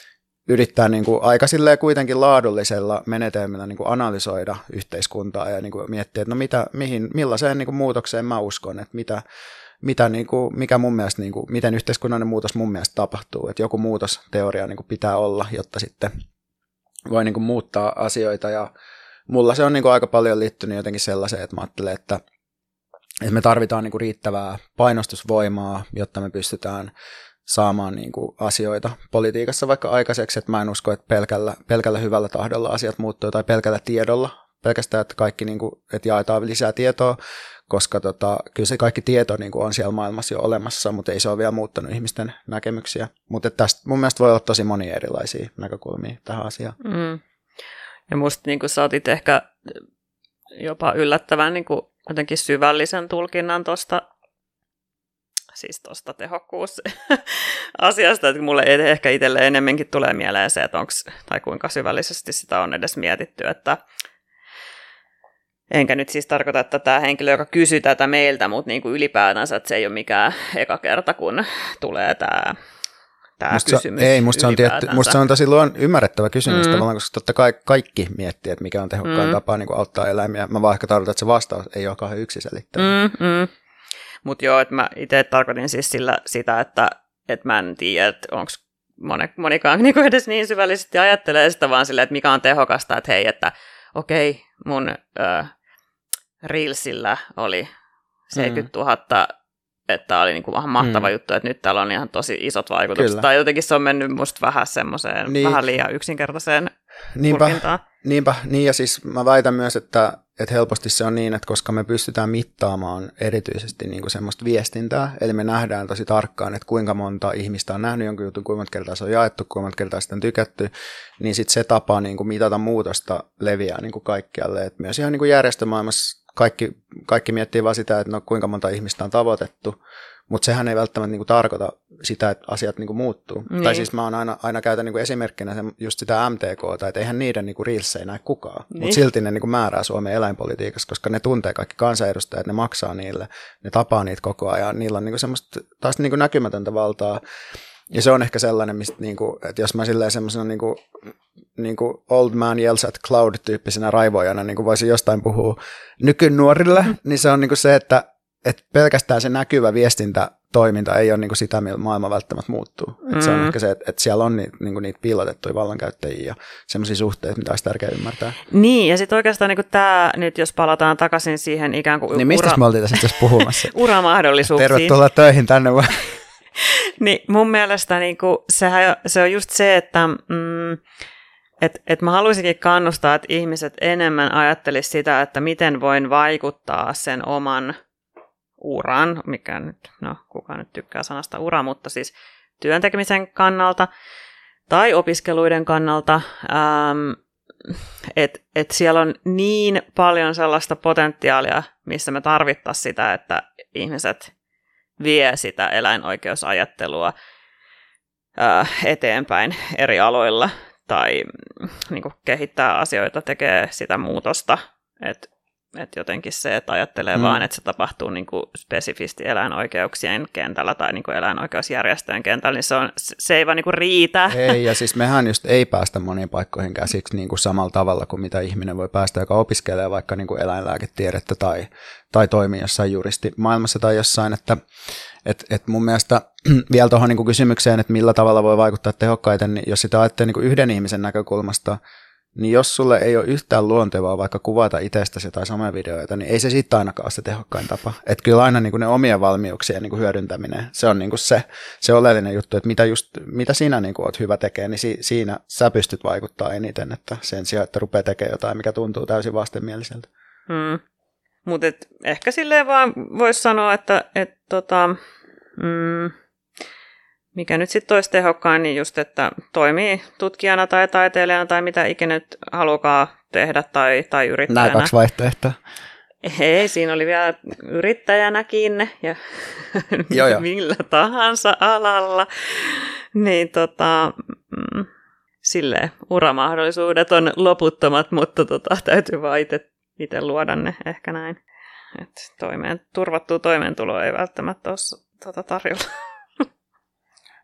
yrittää niin kuin aika silleen kuitenkin laadullisella menetelmillä niin kuin analysoida yhteiskuntaa ja niin kuin miettiä, että no mitä, mihin, millaiseen niin kuin muutokseen mä uskon, että mitä, mitä niin kuin, mikä mun mielestä, niin kuin, miten yhteiskunnallinen muutos mun mielestä tapahtuu, että joku muutosteoria niin kuin pitää olla, jotta sitten voi niin kuin muuttaa asioita ja mulla se on niin kuin aika paljon liittynyt jotenkin sellaiseen, että mä ajattelen, että, että me tarvitaan niin kuin riittävää painostusvoimaa, jotta me pystytään saamaan niin kuin asioita politiikassa vaikka aikaiseksi, että mä en usko, että pelkällä, pelkällä hyvällä tahdolla asiat muuttuu tai pelkällä tiedolla, pelkästään, että kaikki niin kuin, että jaetaan lisää tietoa, koska tota, kyllä se kaikki tieto niin kuin on siellä maailmassa jo olemassa, mutta ei se ole vielä muuttanut ihmisten näkemyksiä, mutta tästä mun mielestä voi olla tosi monia erilaisia näkökulmia tähän asiaan. Mm. Ja musta niin kuin sä otit ehkä jopa yllättävän niin kuin jotenkin syvällisen tulkinnan tuosta siis tuosta tehokkuusasiasta, että mulle ehkä itselle enemmänkin tulee mieleen se, että onko, tai kuinka syvällisesti sitä on edes mietitty, että enkä nyt siis tarkoita, että tämä henkilö, joka kysyy tätä meiltä, mutta niin kuin ylipäätänsä, että se ei ole mikään eka kerta, kun tulee tämä, tämä musta kysymys se, ei, musta se, on tietty, musta se on tosi luon ymmärrettävä kysymys, mm. tavallaan, koska totta kai kaikki miettii, että mikä on tehokkain mm. tapa niin kuin auttaa eläimiä. Mä vaan ehkä tarkoitan, että se vastaus ei ole kauhean yksiselitteinen. Mm, mm. Mutta joo, että mä itse tarkoitin siis sillä, sitä, että, että mä en tiedä, että onko monikaan niin edes niin syvällisesti ajattelee sitä, vaan sillä, että mikä on tehokasta, että hei, että okei, mun äh, Reelsillä oli seitsemänkymmentätuhatta, mm. että oli niinku vähän mahtava mm. juttu, että nyt täällä on ihan tosi isot vaikutukset. Kyllä. Tai jotenkin se on mennyt musta vähän semmoiseen, niin. vähän liian yksinkertaiseen niinpä, tulkintaan. Niinpä, niin ja siis mä väitän myös, että, että helposti se on niin, että koska me pystytään mittaamaan erityisesti niin kuin semmoista viestintää, eli me nähdään tosi tarkkaan, että kuinka monta ihmistä on nähnyt jonkun jutun, kuinka monta kertaa se on jaettu, kuinka monta kertaa sitä on tykätty, niin sitten se tapa niin kuin mitata muutosta leviää niin kuin kaikkialle. Et myös ihan niin kuin järjestömaailmassa kaikki, kaikki miettii vaan sitä, että no, kuinka monta ihmistä on tavoitettu, mutta sehän ei välttämättä niinku tarkoita sitä, että asiat niinku muuttuu. Niin. Tai siis mä oon aina, aina käytän niinku esimerkkinä sen, just sitä M T K:ta, että eihän niiden niinku reelsejä näe kukaan. Niin. Mutta silti ne niinku määrää Suomen eläinpolitiikassa, koska ne tuntee kaikki kansanedustajat, ne maksaa niille, ne tapaa niitä koko ajan. Niillä on niinku semmoista taas niinku näkymätöntä valtaa. Ja se on ehkä sellainen, mistä niinku, että jos mä silleen semmoisena niinku, niinku old man yells at cloud-tyyppisenä raivoajana niinku voisin jostain puhua nykynuorille, mm. niin se on niinku se, että että pelkästään se näkyvä viestintätoiminta ei ole niinku sitä, millä maailma välttämättä muuttuu. Mm. Et se on ehkä se, että et siellä on niitä, niinku niitä piilotettuja vallankäyttäjiä ja sellaisia suhteita, mitä olisi tärkeää ymmärtää. Niin, ja sitten oikeastaan niinku tämä, nyt jos palataan takaisin siihen ikään kuin... Niin mistä ura... me oltiin tässä itse puhumassa? Uramahdollisuuksiin. Tervetuloa töihin tänne vaan. Niin mun mielestä niinku, sehän, se on just se, että... Mm, Että et mä haluaisinkin kannustaa, että ihmiset enemmän ajattelisivat sitä, että miten voin vaikuttaa sen oman uran, mikä nyt, no kuka nyt tykkää sanasta ura, mutta siis työntekemisen kannalta tai opiskeluiden kannalta, että et siellä on niin paljon sellaista potentiaalia, missä me tarvittaisiin sitä, että ihmiset vie sitä eläinoikeusajattelua ää, eteenpäin eri aloilla tai niin kuin kehittää asioita, tekee sitä muutosta, että et jotenkin se, että ajattelee mm. vaan, että se tapahtuu niin kuin spesifisti eläinoikeuksien kentällä tai niin kuin eläinoikeusjärjestöjen kentällä, niin se, on, se ei vaan niin kuin riitä. Ei, ja siis mehän just ei päästä moniin paikkoihin käsiksi niin kuin samalla tavalla kuin mitä ihminen voi päästä, joka opiskelee vaikka niin kuin eläinlääketiedettä tai, tai toimii jossain juristimaailmassa tai jossain, että et, et mun mielestä vielä tuohon niin kuin kysymykseen, että millä tavalla voi vaikuttaa tehokkaiten, niin jos sitä ajattelee niin kuin yhden ihmisen näkökulmasta, niin jos sulle ei ole yhtään luontevaa vaikka kuvata itsestäsi tai somevideoita, niin ei se sitten ainakaan ole se tehokkain tapa. Että kyllä aina niin kuin ne omien valmiuksien niin kuin hyödyntäminen, se on niin kuin se, se oleellinen juttu, että mitä, just, mitä sinä niin kuin olet hyvä tekemään, niin si, siinä sä pystyt vaikuttaa eniten, että sen sijaan, että rupeaa tekemään jotain, mikä tuntuu täysin vastenmieliseltä. Hmm. Mutta ehkä silleen vaan voisi sanoa, että et, tota, mm, mikä nyt sitten olisi tehokkain, niin just, että toimii tutkijana tai taiteilijana tai mitä ikinä nyt halukaan tehdä tai, tai yrittäjänä. Nämä kaksi vaihtoehtoa. Ei, siinä oli vielä yrittäjänäkin ja joo, joo. millä tahansa alalla. Niin tota, mm, silleen uramahdollisuudet on loputtomat, mutta tota, täytyy vaan itse luoda ne ehkä näin. Et toimeen, turvattua toimeentuloa ei välttämättä ole tota tarjolla.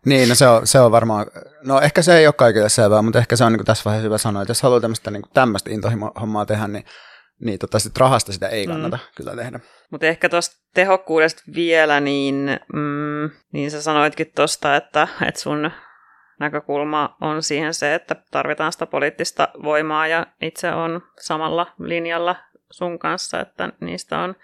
Niin, no se on, se on varmaan, no ehkä se ei ole kaikille selvää, mutta ehkä se on niin kuin tässä vaiheessa hyvä sanoa, että jos haluaa tämmöistä, niin kuin tämmöistä intohimo-hommaa tehdä, niin, niin tota, sit rahasta sitä ei kannata mm. kyllä tehdä. Mutta ehkä tuosta tehokkuudesta vielä, niin, mm, niin sä sanoitkin tuosta, että, että sun näkökulma on siihen se, että tarvitaan sitä poliittista voimaa ja itse on samalla linjalla sun kanssa, että niistä on,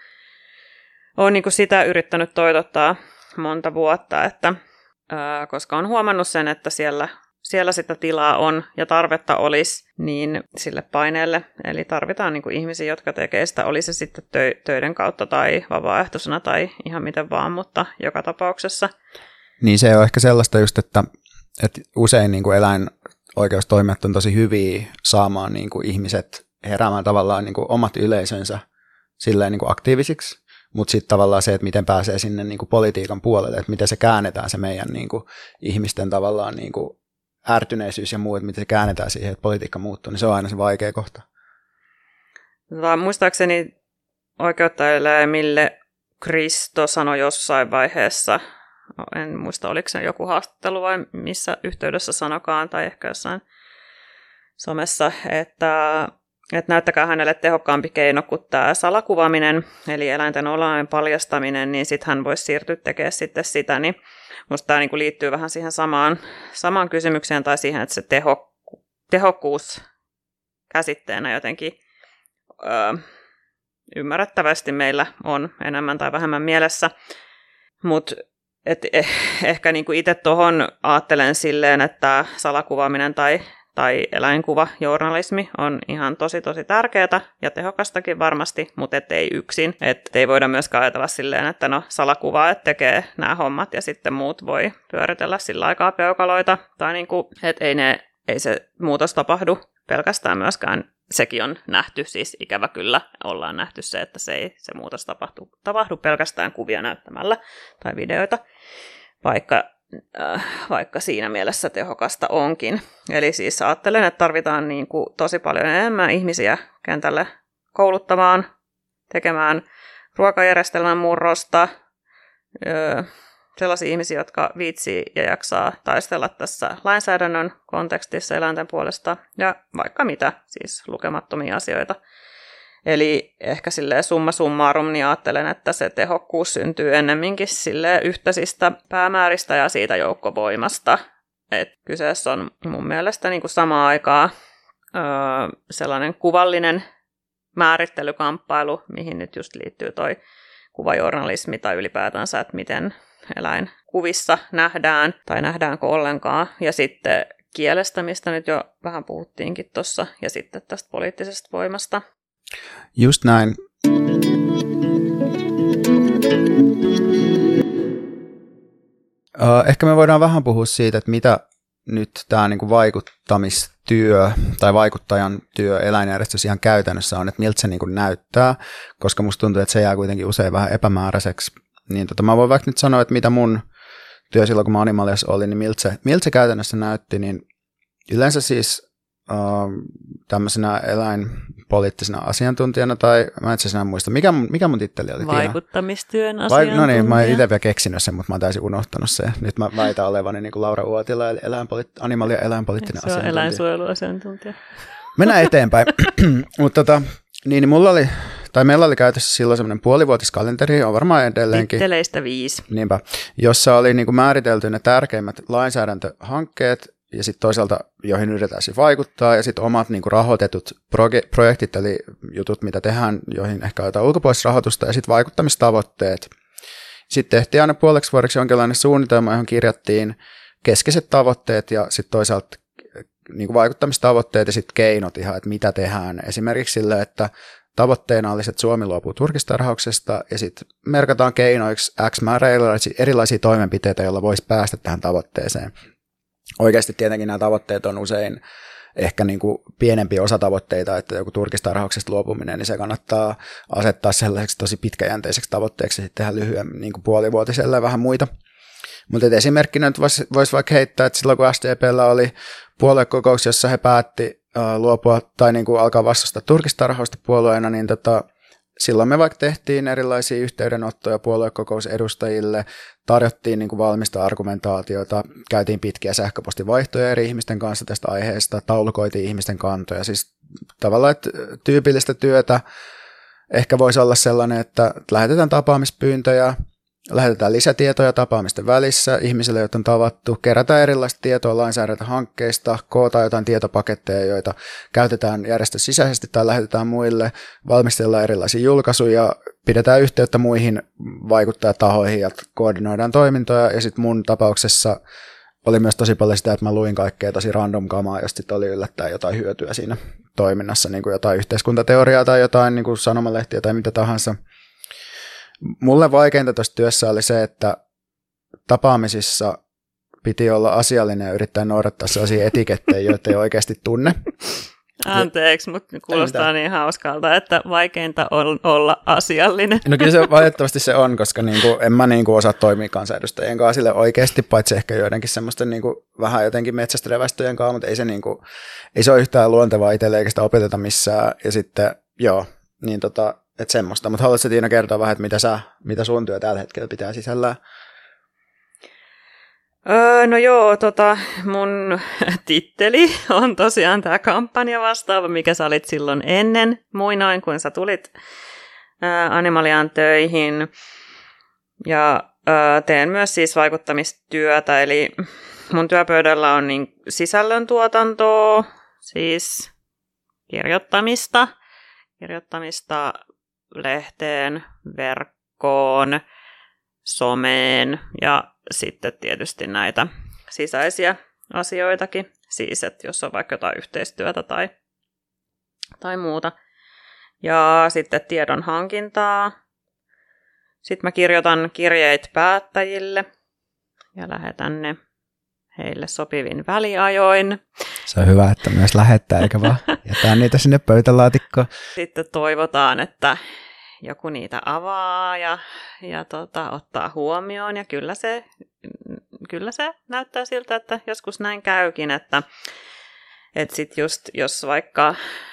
on niin kuin sitä yrittänyt toitottaa monta vuotta, että, ää, koska on huomannut sen, että siellä, siellä sitä tilaa on ja tarvetta olisi niin sille paineelle. Eli tarvitaan niin kuin ihmisiä, jotka tekee sitä, oli se sitten tö- töiden kautta tai vapaaehtoisena tai ihan miten vaan, mutta joka tapauksessa. Niin se on ehkä sellaista just, että, että usein niin kuin eläinoikeustoimijat on tosi hyviä saamaan niin kuin ihmiset heräämään tavallaan niin kuin omat yleisönsä silleen niin kuin aktiivisiksi, mutta sitten tavallaan se, että miten pääsee sinne niin kuin politiikan puolelle, että miten se käännetään se meidän niin kuin ihmisten tavallaan niin kuin ärtyneisyys ja muu, että miten se käännetään siihen, että politiikka muuttuu, niin se on aina se vaikea kohta. Tota, muistaakseni Oikeutta eläimille Kristo sanoi jossain vaiheessa, en muista oliko se joku haastattelu vai missä yhteydessä sanokaan, tai ehkä jossain somessa, että, että näyttäkää hänelle tehokkaampi keino kuin tämä salakuvaaminen, eli eläinten olojen paljastaminen, niin sitten hän voisi siirtyä tekemään sitten sitä, niin musta tämä niinku liittyy vähän siihen samaan, samaan kysymykseen tai siihen, että se teho, tehokkuus käsitteenä jotenkin öö, ymmärrettävästi meillä on enemmän tai vähemmän mielessä, mutta eh, ehkä niinku itse tuohon ajattelen silleen, että salakuvaaminen tai, tai eläinkuvajournalismi on ihan tosi tosi tärkeää ja tehokastakin varmasti, mutta ei yksin. Et ei voida myöskään ajatella silleen, että no salakuvaajat tekee nämä hommat ja sitten muut voi pyöritellä sillä aikaa peukaloita. Tai niinku, että ei, ne, ei se muutos tapahdu pelkästään myöskään. Sekin on nähty, siis ikävä kyllä ollaan nähty se, että se ei se muutos tapahdu, tapahdu pelkästään kuvia näyttämällä tai videoita, vaikka, äh, vaikka siinä mielessä tehokasta onkin. Eli siis ajattelen, että tarvitaan niin kuin tosi paljon enemmän ihmisiä kentälle kouluttamaan, tekemään ruokajärjestelmän murrosta, öö, sellaisia ihmisiä, jotka viitsii ja jaksaa taistella tässä lainsäädännön kontekstissa eläinten puolesta ja vaikka mitä, siis lukemattomia asioita. Eli ehkä silleen summa summarum, niin ajattelen, että se tehokkuus syntyy ennemminkin silleen yhtäisistä päämääristä ja siitä joukkovoimasta. Et kyseessä on mun mielestä niin kuin samaan aikaan öö, sellainen kuvallinen määrittelykamppailu, mihin nyt just liittyy toi kuvajournalismi tai ylipäätänsä, että miten eläinkuvissa nähdään tai nähdäänkö ollenkaan. Ja sitten kielestä, mistä nyt jo vähän puhuttiinkin tuossa, ja sitten tästä poliittisesta voimasta. Just näin. Ehkä me voidaan vähän puhua siitä, että mitä nyt tämä niinku vaikuttamistyö tai vaikuttajan työ eläinjärjestössä ihan käytännössä on, että miltä se niinku näyttää, koska musta tuntuu, että se jää kuitenkin usein vähän epämääräiseksi. Niin tota, mä voin vaikka nyt sanoa, että mitä mun työ silloin, kun mä Animaliassa olin, niin miltä se, miltä se käytännössä näytti, niin yleensä siis äh, tämmöisenä eläinpoliittisena asiantuntijana, tai mä en itse asiassa muista, mikä mun, mikä mun titteli oli? Vaikuttamistyön Vaik- asiantuntija. No niin, mä oon itse vielä keksinyt sen, mutta mä oon täysin unohtanut sen. Nyt mä väitän olevani niin kuin Laura Uotila, eli eläinpoli- Animalia eläinpoliittinen asiantuntija. Se on eläinsuojeluasiantuntija. Mennään eteenpäin. Mutta tota, niin, niin mulla oli, tai meillä oli käytössä silloin semmoinen puolivuotiskalenteri, on varmaan edelleenkin. Titteleistä viisi. Niinpä, jossa oli niin kuin määritelty ne tärkeimmät lainsäädäntöhankkeet, ja sitten toisaalta, joihin yritetään vaikuttaa, ja sitten omat niin kuin rahoitetut proge- projektit, eli jutut, mitä tehdään, joihin ehkä jotain ulkopuolista rahoitusta, ja sitten vaikuttamistavoitteet. Sitten tehtiin aina puoleksi vuodeksi jonkinlainen suunnitelma, johon kirjattiin keskeiset tavoitteet, ja sitten toisaalta niin kuin vaikuttamistavoitteet, ja sitten keinot ihan, että mitä tehdään. Esimerkiksi sille, että tavoitteena olisi, että Suomi luopuu turkistarhauksesta, ja sitten merkataan keinoiksi X määrä erilaisia, erilaisia toimenpiteitä, joilla voisi päästä tähän tavoitteeseen. Oikeasti tietenkin nämä tavoitteet on usein ehkä niin kuin pienempi osa tavoitteita, että joku turkistarhauksesta luopuminen, niin se kannattaa asettaa sellaiseksi tosi pitkäjänteiseksi tavoitteeksi ja sitten tehdä lyhyen niin kuin puolivuotiselle ja vähän muita. Mutta esimerkkinä nyt voisi vois vaikka heittää, että silloin kun S D P:llä oli puoluekokous, jossa he päätti uh, luopua tai niin kuin alkaa vastustaa turkistarhausta puolueena, niin tota, silloin me vaikka tehtiin erilaisia yhteydenottoja puoluekokousedustajille, tarjottiin niin kuin valmista argumentaatiota, käytiin pitkiä sähköpostivaihtoja eri ihmisten kanssa tästä aiheesta, taulukoitiin ihmisten kantoja. Siis tavallaan, että tyypillistä työtä ehkä voisi olla sellainen, että lähetetään tapaamispyyntöjä, lähetetään lisätietoja tapaamisten välissä ihmisille, joita on tavattu, kerätään erilaista tietoa lainsäädäntöhankkeista, kootaan jotain tietopaketteja, joita käytetään järjestön sisäisesti tai lähetetään muille, valmistellaan erilaisia julkaisuja, pidetään yhteyttä muihin vaikuttajatahoihin ja koordinoidaan toimintoja. Ja sitten mun tapauksessa oli myös tosi paljon sitä, että mä luin kaikkea tosi random kamaa, josta sitten oli yllättäen jotain hyötyä siinä toiminnassa, niin kuin jotain yhteiskuntateoriaa tai jotain niin kuin sanomalehtiä tai mitä tahansa. Mulle vaikeinta tuossa työssä oli se, että tapaamisissa piti olla asiallinen ja yrittää noudattaa sellaisia etikettejä, joita ei oikeasti tunne. Anteeksi, mutta kuulostaa niin hauskalta, että vaikeinta on olla asiallinen. No kyllä se valitettavasti se on, koska niinku, en mä niinku osaa toimia kansanedustajien kanssa sille oikeasti, paitsi ehkä joidenkin semmoisten niinku, vähän jotenkin metsästelevästöjen kanssa, mutta ei se, niinku, ei se ole yhtään luontevaa itselle eikä sitä opeteta missään. Ja sitten, joo, niin tota, että semmoista. Mutta haluatko Tiina kertoa vähän, että mitä, sä, mitä sun työ tällä hetkellä pitää sisällään? Öö, no joo, tota, mun titteli on tosiaan tämä kampanja vastaava, mikä sä olit silloin ennen muinoin, kun sä tulit ää, Animaliaan töihin. Ja ää, teen myös siis vaikuttamistyötä, eli mun työpöydällä on niin sisällöntuotantoa, siis kirjoittamista, kirjoittamista lehteen, verkkoon, someen ja sitten tietysti näitä sisäisiä asioitakin. Siis, että jos on vaikka jotain yhteistyötä tai, tai muuta. Ja sitten tiedon hankintaa. Sitten mä kirjoitan kirjeet päättäjille ja lähetän ne heille sopivin väliajoin. Se on hyvä, että myös lähettää, eikä vaan jätää niitä sinne pöytälaatikkoon. Sitten toivotaan, että joku niitä avaa ja, ja tota, ottaa huomioon. Ja kyllä se, kyllä se näyttää siltä, että joskus näin käykin, että, että sit just, jos vaikka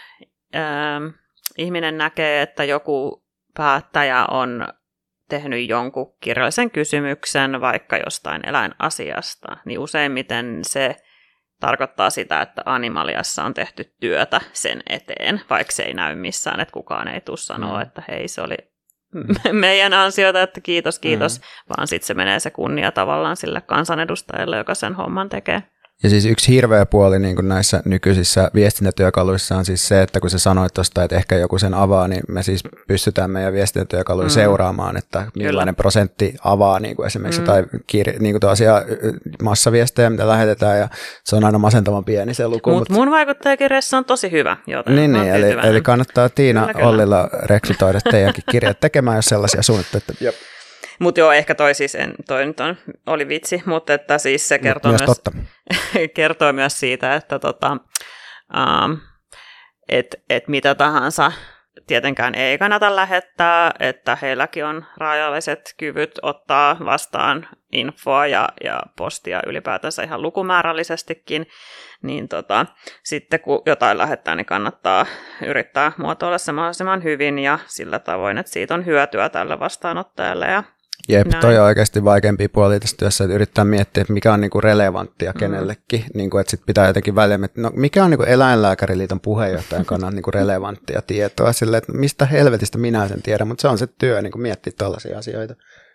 ää, ihminen näkee, että joku päättäjä on tehnyt jonkun kirjallisen kysymyksen vaikka jostain eläinasiasta, niin useimmiten se tarkoittaa sitä, että Animaliassa on tehty työtä sen eteen, vaikka se ei näy missään, että kukaan ei tule sanoa, mm. että hei, se oli meidän ansiota, että kiitos, kiitos, mm. vaan sitten se menee se kunnia tavallaan sille kansanedustajalle, joka sen homman tekee. Ja siis yksi hirveä puoli niin kuin näissä nykyisissä viestintätyökaluissa on siis se, että kun sä sanoit tuosta, että ehkä joku sen avaa, niin me siis pystytään meidän viestintätyökaluja mm. seuraamaan, että millainen Kyllä. prosentti avaa niin kuin esimerkiksi mm. jotain kir- niin kuin toisia massaviestejä, mitä lähetetään, ja se on aina masentavan pieni se luku. Mut mutta mun vaikuttajakirjassa on tosi hyvä, joten Niin, niin eli, eli kannattaa Tiina kyllä, Ollilla rekrytoida teidänkin kirjat tekemään, jos sellaisia suunnittelette. Jop. Mutta joo, ehkä toi siis, en, toi nyt on, oli vitsi, mutta että siis se kertoo myös, myös, kertoo myös siitä, että tota, um, et, et mitä tahansa tietenkään ei kannata lähettää, että heilläkin on rajalliset kyvyt ottaa vastaan infoa ja, ja postia ylipäätänsä ihan lukumäärällisestikin, niin tota, sitten kun jotain lähettää, niin kannattaa yrittää muotoilla se mahdollisimman hyvin ja sillä tavoin, että siitä on hyötyä tälle vastaanottajalle ja Jep, Näin. Toi on oikeasti vaikeampi puoli tässä työssä, että yrittää miettiä, että mikä on niinku relevanttia kenellekin, mm. niinku, että sit pitää jotenkin väliä, että no, mikä on niinku Eläinlääkäriliiton puheenjohtajan kannalta niinku relevanttia tietoa, sille, että mistä helvetistä minä sen tiedän, mutta se on se työ niinku miettiä tällaisia asioita.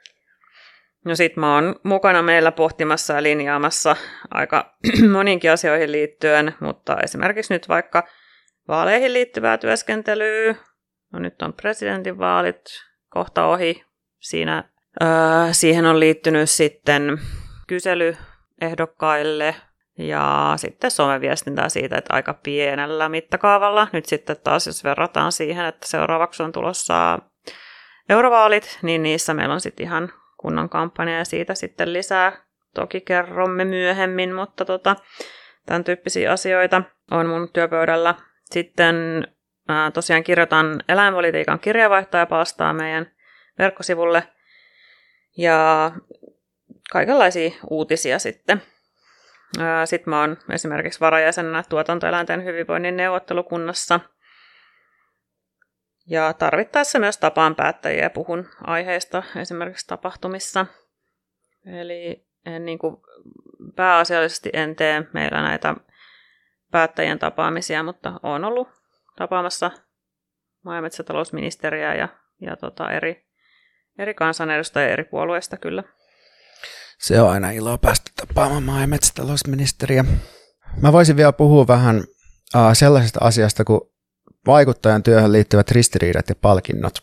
No sit mä oon mukana meillä pohtimassa ja linjaamassa aika moninkin asioihin liittyen, mutta esimerkiksi nyt vaikka vaaleihin liittyvää työskentelyä, no nyt on presidentinvaalit kohta ohi, siinä Öö, siihen on liittynyt sitten kysely ehdokkaille ja sitten someviestintää siitä, että aika pienellä mittakaavalla. Nyt sitten taas jos verrataan siihen, että seuraavaksi on tulossa eurovaalit, niin niissä meillä on sitten ihan kunnon kampanja ja siitä sitten lisää. Toki kerromme myöhemmin, mutta tota, tämän tyyppisiä asioita on mun työpöydällä. Sitten ää, tosiaan kirjoitan eläinpolitiikan kirjeenvaihtajapalstaa meidän verkkosivulle. Ja kaikenlaisia uutisia sitten. Sitten mä oon esimerkiksi varajäsenenä tuotantoeläinten hyvinvoinnin neuvottelukunnassa. Ja tarvittaessa myös tapaan päättäjiä ja puhun aiheista esimerkiksi tapahtumissa. Eli en, niin kuin, pääasiallisesti en tee meillä näitä päättäjien tapaamisia, mutta olen ollut tapaamassa maa- ja metsätalousministeriä ja, ja tota eri, eri kansanedustajia eri puolueista kyllä. Se on aina ilo päästä tapaamaan maa- ja metsätalousministeriä. Mä voisin vielä puhua vähän uh, sellaisesta asiasta kuin vaikuttajan työhön liittyvät ristiriidat ja palkinnot.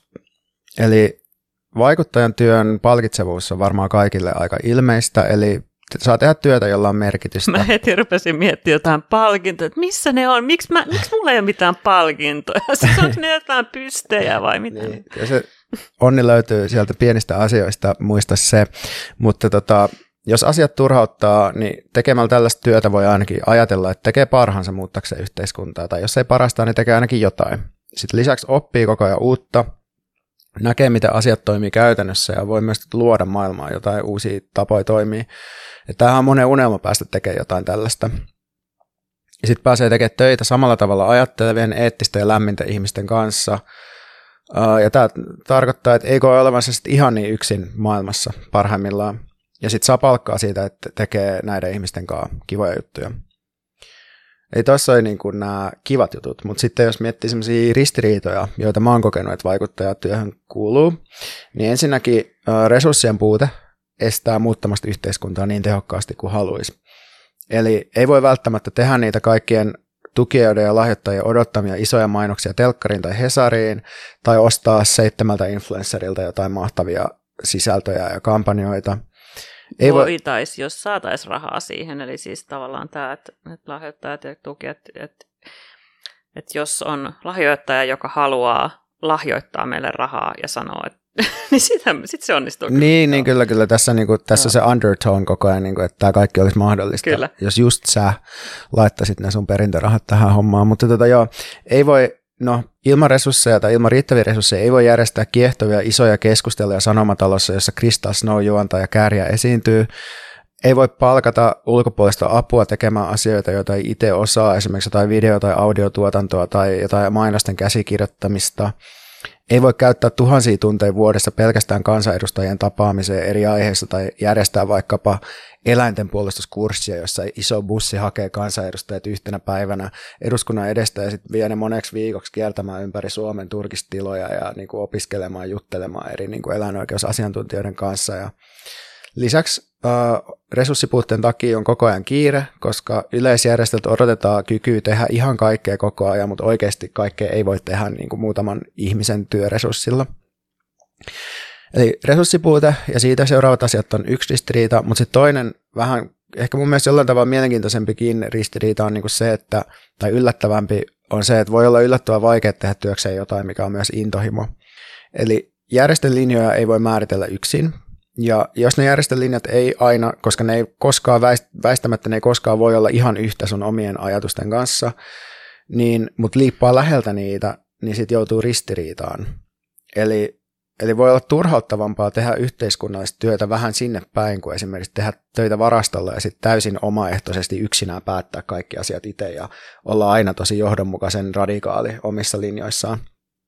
Eli vaikuttajan työn palkitsevuus on varmaan kaikille aika ilmeistä, eli saa tehdä työtä, jolla on merkitystä. Mä heti rupesin miettimään jotain palkintoja, että missä ne on, miksi, mä, miksi mulla ei ole mitään palkintoja, siis onko ne jotain pystejä vai mitä? Niin. Ja se onni löytyy sieltä pienistä asioista, muista se, mutta tota, jos asiat turhauttaa, niin tekemällä tällaista työtä voi ainakin ajatella, että tekee parhaansa muuttaakseen yhteiskuntaa, tai jos ei parasta, niin tekee ainakin jotain. Sitten lisäksi oppii koko ajan uutta, näkee, miten asiat toimii käytännössä ja voi myös luoda maailmaa jotain uusia tapoja toimia. Tämähän on monen unelma päästä tekemään jotain tällaista. Ja sitten pääsee tekemään töitä samalla tavalla ajattelevien, eettisten ja lämminten ihmisten kanssa. Ja tämä tarkoittaa, että ei koe olevansa sitten ihan niin yksin maailmassa parhaimmillaan. Ja sitten saa palkkaa siitä, että tekee näiden ihmisten kanssa kivoja juttuja. Eli tuossa oli niin kuin nämä kivat jutut, mutta sitten jos miettii sellaisia ristiriitoja, joita mä oon kokenut, että vaikuttajatyöhön kuuluu, niin ensinnäkin resurssien puute estää muuttamasta yhteiskuntaa niin tehokkaasti kuin haluaisi. Eli ei voi välttämättä tehdä niitä kaikkien tukijoiden ja lahjoittajien odottamia isoja mainoksia telkkariin tai Hesariin, tai ostaa seitsemältä influencerilta jotain mahtavia sisältöjä ja kampanjoita. Ei voitaisiin, jos saataisiin rahaa siihen, eli siis tavallaan tämä, että, että lahjoittajat ja tukijat, että, että jos on lahjoittaja, joka haluaa lahjoittaa meille rahaa ja sanoo, että niin sitten sit se onnistuu. Niin, niin kyllä, kyllä. Tässä, niin kuin, tässä se undertone koko ajan, niin kuin, että tämä kaikki olisi mahdollista, kyllä. Jos just sä laittaisit ne sun perintörahat tähän hommaan. Mutta tota, joo, ei voi, no ilman resursseja tai ilman riittäviä resursseja ei voi järjestää kiehtovia isoja keskusteluja Sanomatalossa, jossa Krista Snow juontaa ja Kääriä esiintyy. Ei voi palkata ulkopuolista apua tekemään asioita, joita ei itse osaa, esimerkiksi jotain video- tai audiotuotantoa tai jotain mainosten käsikirjoittamista. Ei voi käyttää tuhansia tunteja vuodessa pelkästään kansanedustajien tapaamiseen eri aiheissa tai järjestää vaikkapa eläintenpuolustuskurssia, jossa iso bussi hakee kansanedustajat yhtenä päivänä eduskunnan edestä ja sitten vie ne moneksi viikoksi kiertämään ympäri Suomen turkistiloja ja niin kuin opiskelemaan, juttelemaan eri niin kuin eläinoikeusasiantuntijoiden kanssa. Ja lisäksi äh, resurssipuutteen takia on koko ajan kiire, koska yleisjärjestöltä odotetaan kykyä tehdä ihan kaikkea koko ajan, mutta oikeasti kaikkea ei voi tehdä niin kuin muutaman ihmisen työresurssilla. Eli resurssipuute ja siitä seuraavat asiat on yksi ristiriita, mutta sitten toinen vähän, ehkä mun mielestä jollain tavalla mielenkiintoisempikin ristiriita on niin kuin se, että, tai yllättävämpi on se, että voi olla yllättävän vaikea tehdä työkseen jotain, mikä on myös intohimo. Eli järjestön linjoja ei voi määritellä yksin. Ja jos ne järjestölinjat ei aina, koska ne ei koskaan väistämättä ne ei koskaan voi olla ihan yhtä sun omien ajatusten kanssa, niin, mutta liippaa läheltä niitä, niin sitten joutuu ristiriitaan. Eli, eli voi olla turhauttavampaa tehdä yhteiskunnallista työtä vähän sinne päin, kuin esimerkiksi tehdä töitä varastolla ja sitten täysin omaehtoisesti yksinään päättää kaikki asiat itse ja olla aina tosi johdonmukaisen radikaali omissa linjoissaan.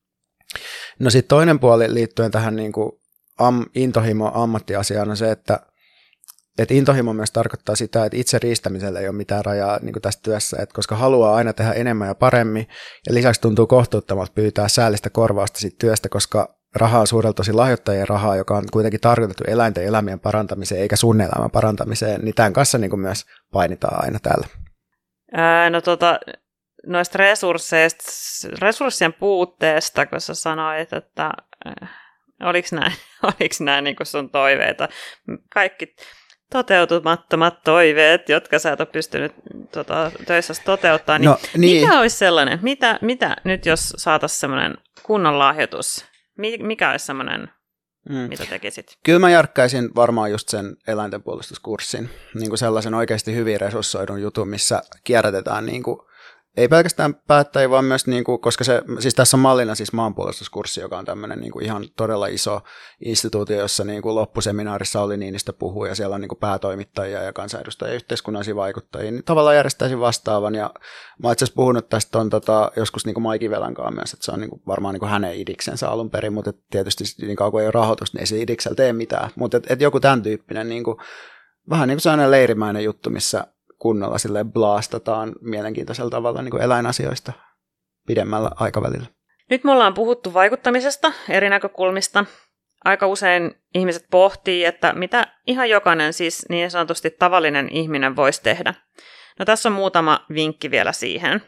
No sitten toinen puoli liittyen tähän niin kuin Am, intohimo ammattiasiaan on se, että, että intohimo myös tarkoittaa sitä, että itse riistämisellä ei ole mitään rajaa niin kuin tässä työssä, että koska haluaa aina tehdä enemmän ja paremmin, ja lisäksi tuntuu kohtuuttomalta pyytää säällistä korvausta siitä työstä, koska rahaa on suurelta tosi lahjoittajien rahaa, joka on kuitenkin tarkoitettu eläinten elämien parantamiseen eikä sun elämän parantamiseen, niin tämän kanssa niin kuin myös painitaan aina täällä. Ää, no tota, noista resursseista, resurssien puutteesta, kun sä sanoit, että Oliko nämä, oliko nämä niin kuin sun toiveita? Kaikki toteutumattomat toiveet, jotka sä et ole pystynyt tota, töissä toteuttaa, niin, no, niin mikä olisi sellainen? Mitä, mitä nyt jos saataisiin semmoinen kunnon lahjoitus? Mikä olisi semmoinen, mm. mitä tekisit? Kyllä mä järkkäisin varmaan just sen eläintenpuolustuskurssin, niin kuin sellaisen oikeasti hyvin resurssoidun jutun, missä kierrätetään niin kuin ei pelkästään päättäjiä, vaan myös, niin kuin, koska se, siis tässä on mallina siis maanpuolustuskurssi, joka on tämmöinen niin kuin ihan todella iso instituutio, jossa niin kuin loppuseminaarissa oli Niinistö puhuu, ja siellä on niin kuin päätoimittajia ja kansanedustajia ja yhteiskunnallisia vaikuttajia, niin tavallaan järjestäisin vastaavan, ja mä oon itse asiassa puhunut tästä on tota, joskus niin kuin Maiki Velankaan myös, että se on niin kuin varmaan niin kuin hänen idiksensä alun perin, mutta tietysti niin kauan kuin ei ole rahoitusta, niin ei se idiksellä tee mitään, mutta et, et joku tämän tyyppinen, niin kuin, vähän niin kuin sellainen leirimäinen juttu, missä kunnolla silleen blastataan mielenkiintoisella tavalla niin kuin eläinasioista pidemmällä aikavälillä. Nyt me ollaan puhuttu vaikuttamisesta eri näkökulmista. Aika usein ihmiset pohtii, että mitä ihan jokainen, siis niin sanotusti tavallinen ihminen voisi tehdä. No tässä on muutama vinkki vielä siihen.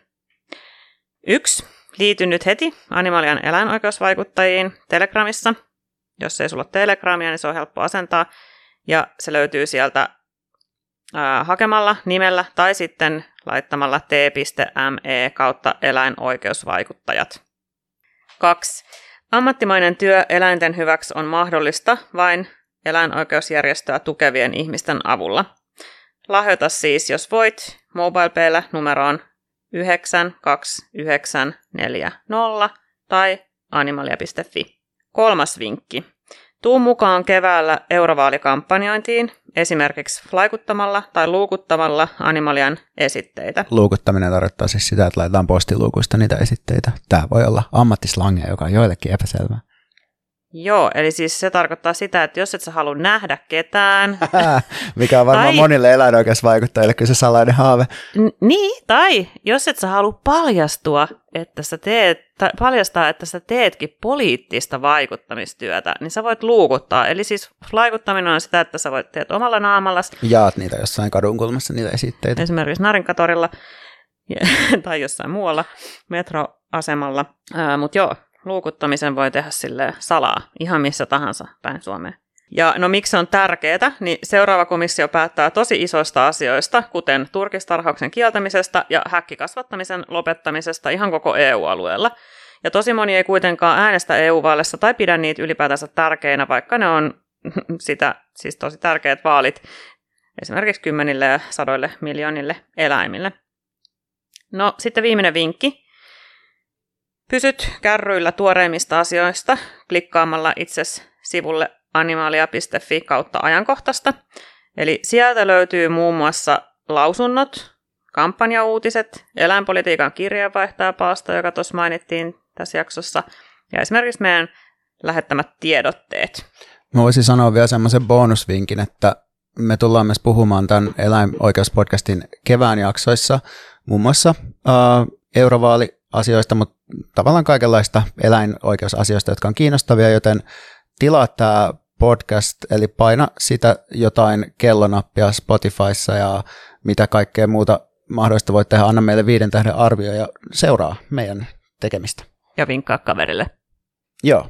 Yksi. Liity nyt heti Animalian eläinoikeusvaikuttajiin Telegramissa. Jos ei sulla ole Telegramia, niin se on helppo asentaa. Ja se löytyy sieltä ää, hakemalla nimellä tai sitten laittamalla t.me kautta eläinoikeusvaikuttajat. Kaksi. Ammattimainen työ eläinten hyväksi on mahdollista vain eläinoikeusjärjestöä tukevien ihmisten avulla. Lahjoita siis, jos voit, MobilePayllä numeroon yhdeksän kaksi yhdeksän neljä nolla tai animalia piste fi. Kolmas vinkki. Tuu mukaan keväällä eurovaalikampanjointiin, esimerkiksi laikuttamalla tai luukuttamalla Animalian esitteitä. Luukuttaminen tarkoittaa siis sitä, että laitetaan postiluukuista niitä esitteitä. Tämä voi olla ammattislangia, joka on joillekin epäselvää. Joo, eli siis se tarkoittaa sitä, että jos et sä halua nähdä ketään... Mikä on varmaan tai... monille eläinoikeusvaikuttajille kyllä se salainen haave. N- niin, tai jos et sä halua paljastua, että sä teet, paljastaa, että sä teetkin poliittista vaikuttamistyötä, niin sä voit luukuttaa. Eli siis laikuttaminen on sitä, että sä voit teet omalla naamallas. Jaat niitä jossain kadunkulmassa, niitä esitteitä. Esimerkiksi Narinkatorilla tai jossain muualla metroasemalla. Äh, Mutta joo. Luukuttamisen voi tehdä sille salaa, ihan missä tahansa päin Suomeen. Ja no miksi se on tärkeää, niin seuraava komissio päättää tosi isoista asioista, kuten turkistarhauksen kieltämisestä ja häkkikasvattamisen lopettamisesta ihan koko E U-alueella. Ja tosi moni ei kuitenkaan äänestä E U-vaaleissa tai pidä niitä ylipäätänsä tärkeinä, vaikka ne on sitä, siis tosi tärkeät vaalit esimerkiksi kymmenille ja sadoille miljoonille eläimille. No sitten viimeinen vinkki. Pysyt kärryillä tuoreimmista asioista klikkaamalla itses sivulle animalia piste fi kautta ajankohtaista. Eli sieltä löytyy muun muassa lausunnot, kampanjauutiset, eläinpolitiikan kirjeenvaihtajapalsta, joka tuossa mainittiin tässä jaksossa, ja esimerkiksi meidän lähettämät tiedotteet. Mä voisin sanoa vielä semmoisen bonusvinkin, että me tullaan myös puhumaan tämän eläinoikeuspodcastin kevään jaksoissa muun muassa uh, eurovaali asioista, mutta tavallaan kaikenlaista eläinoikeusasioista, jotka on kiinnostavia, joten tilaa tämä podcast, eli paina sitä jotain kellonappia Spotifyssa ja mitä kaikkea muuta mahdollista voit tehdä, anna meille viiden tähden arvio ja seuraa meidän tekemistä. Ja vinkkaa kaverille. Joo.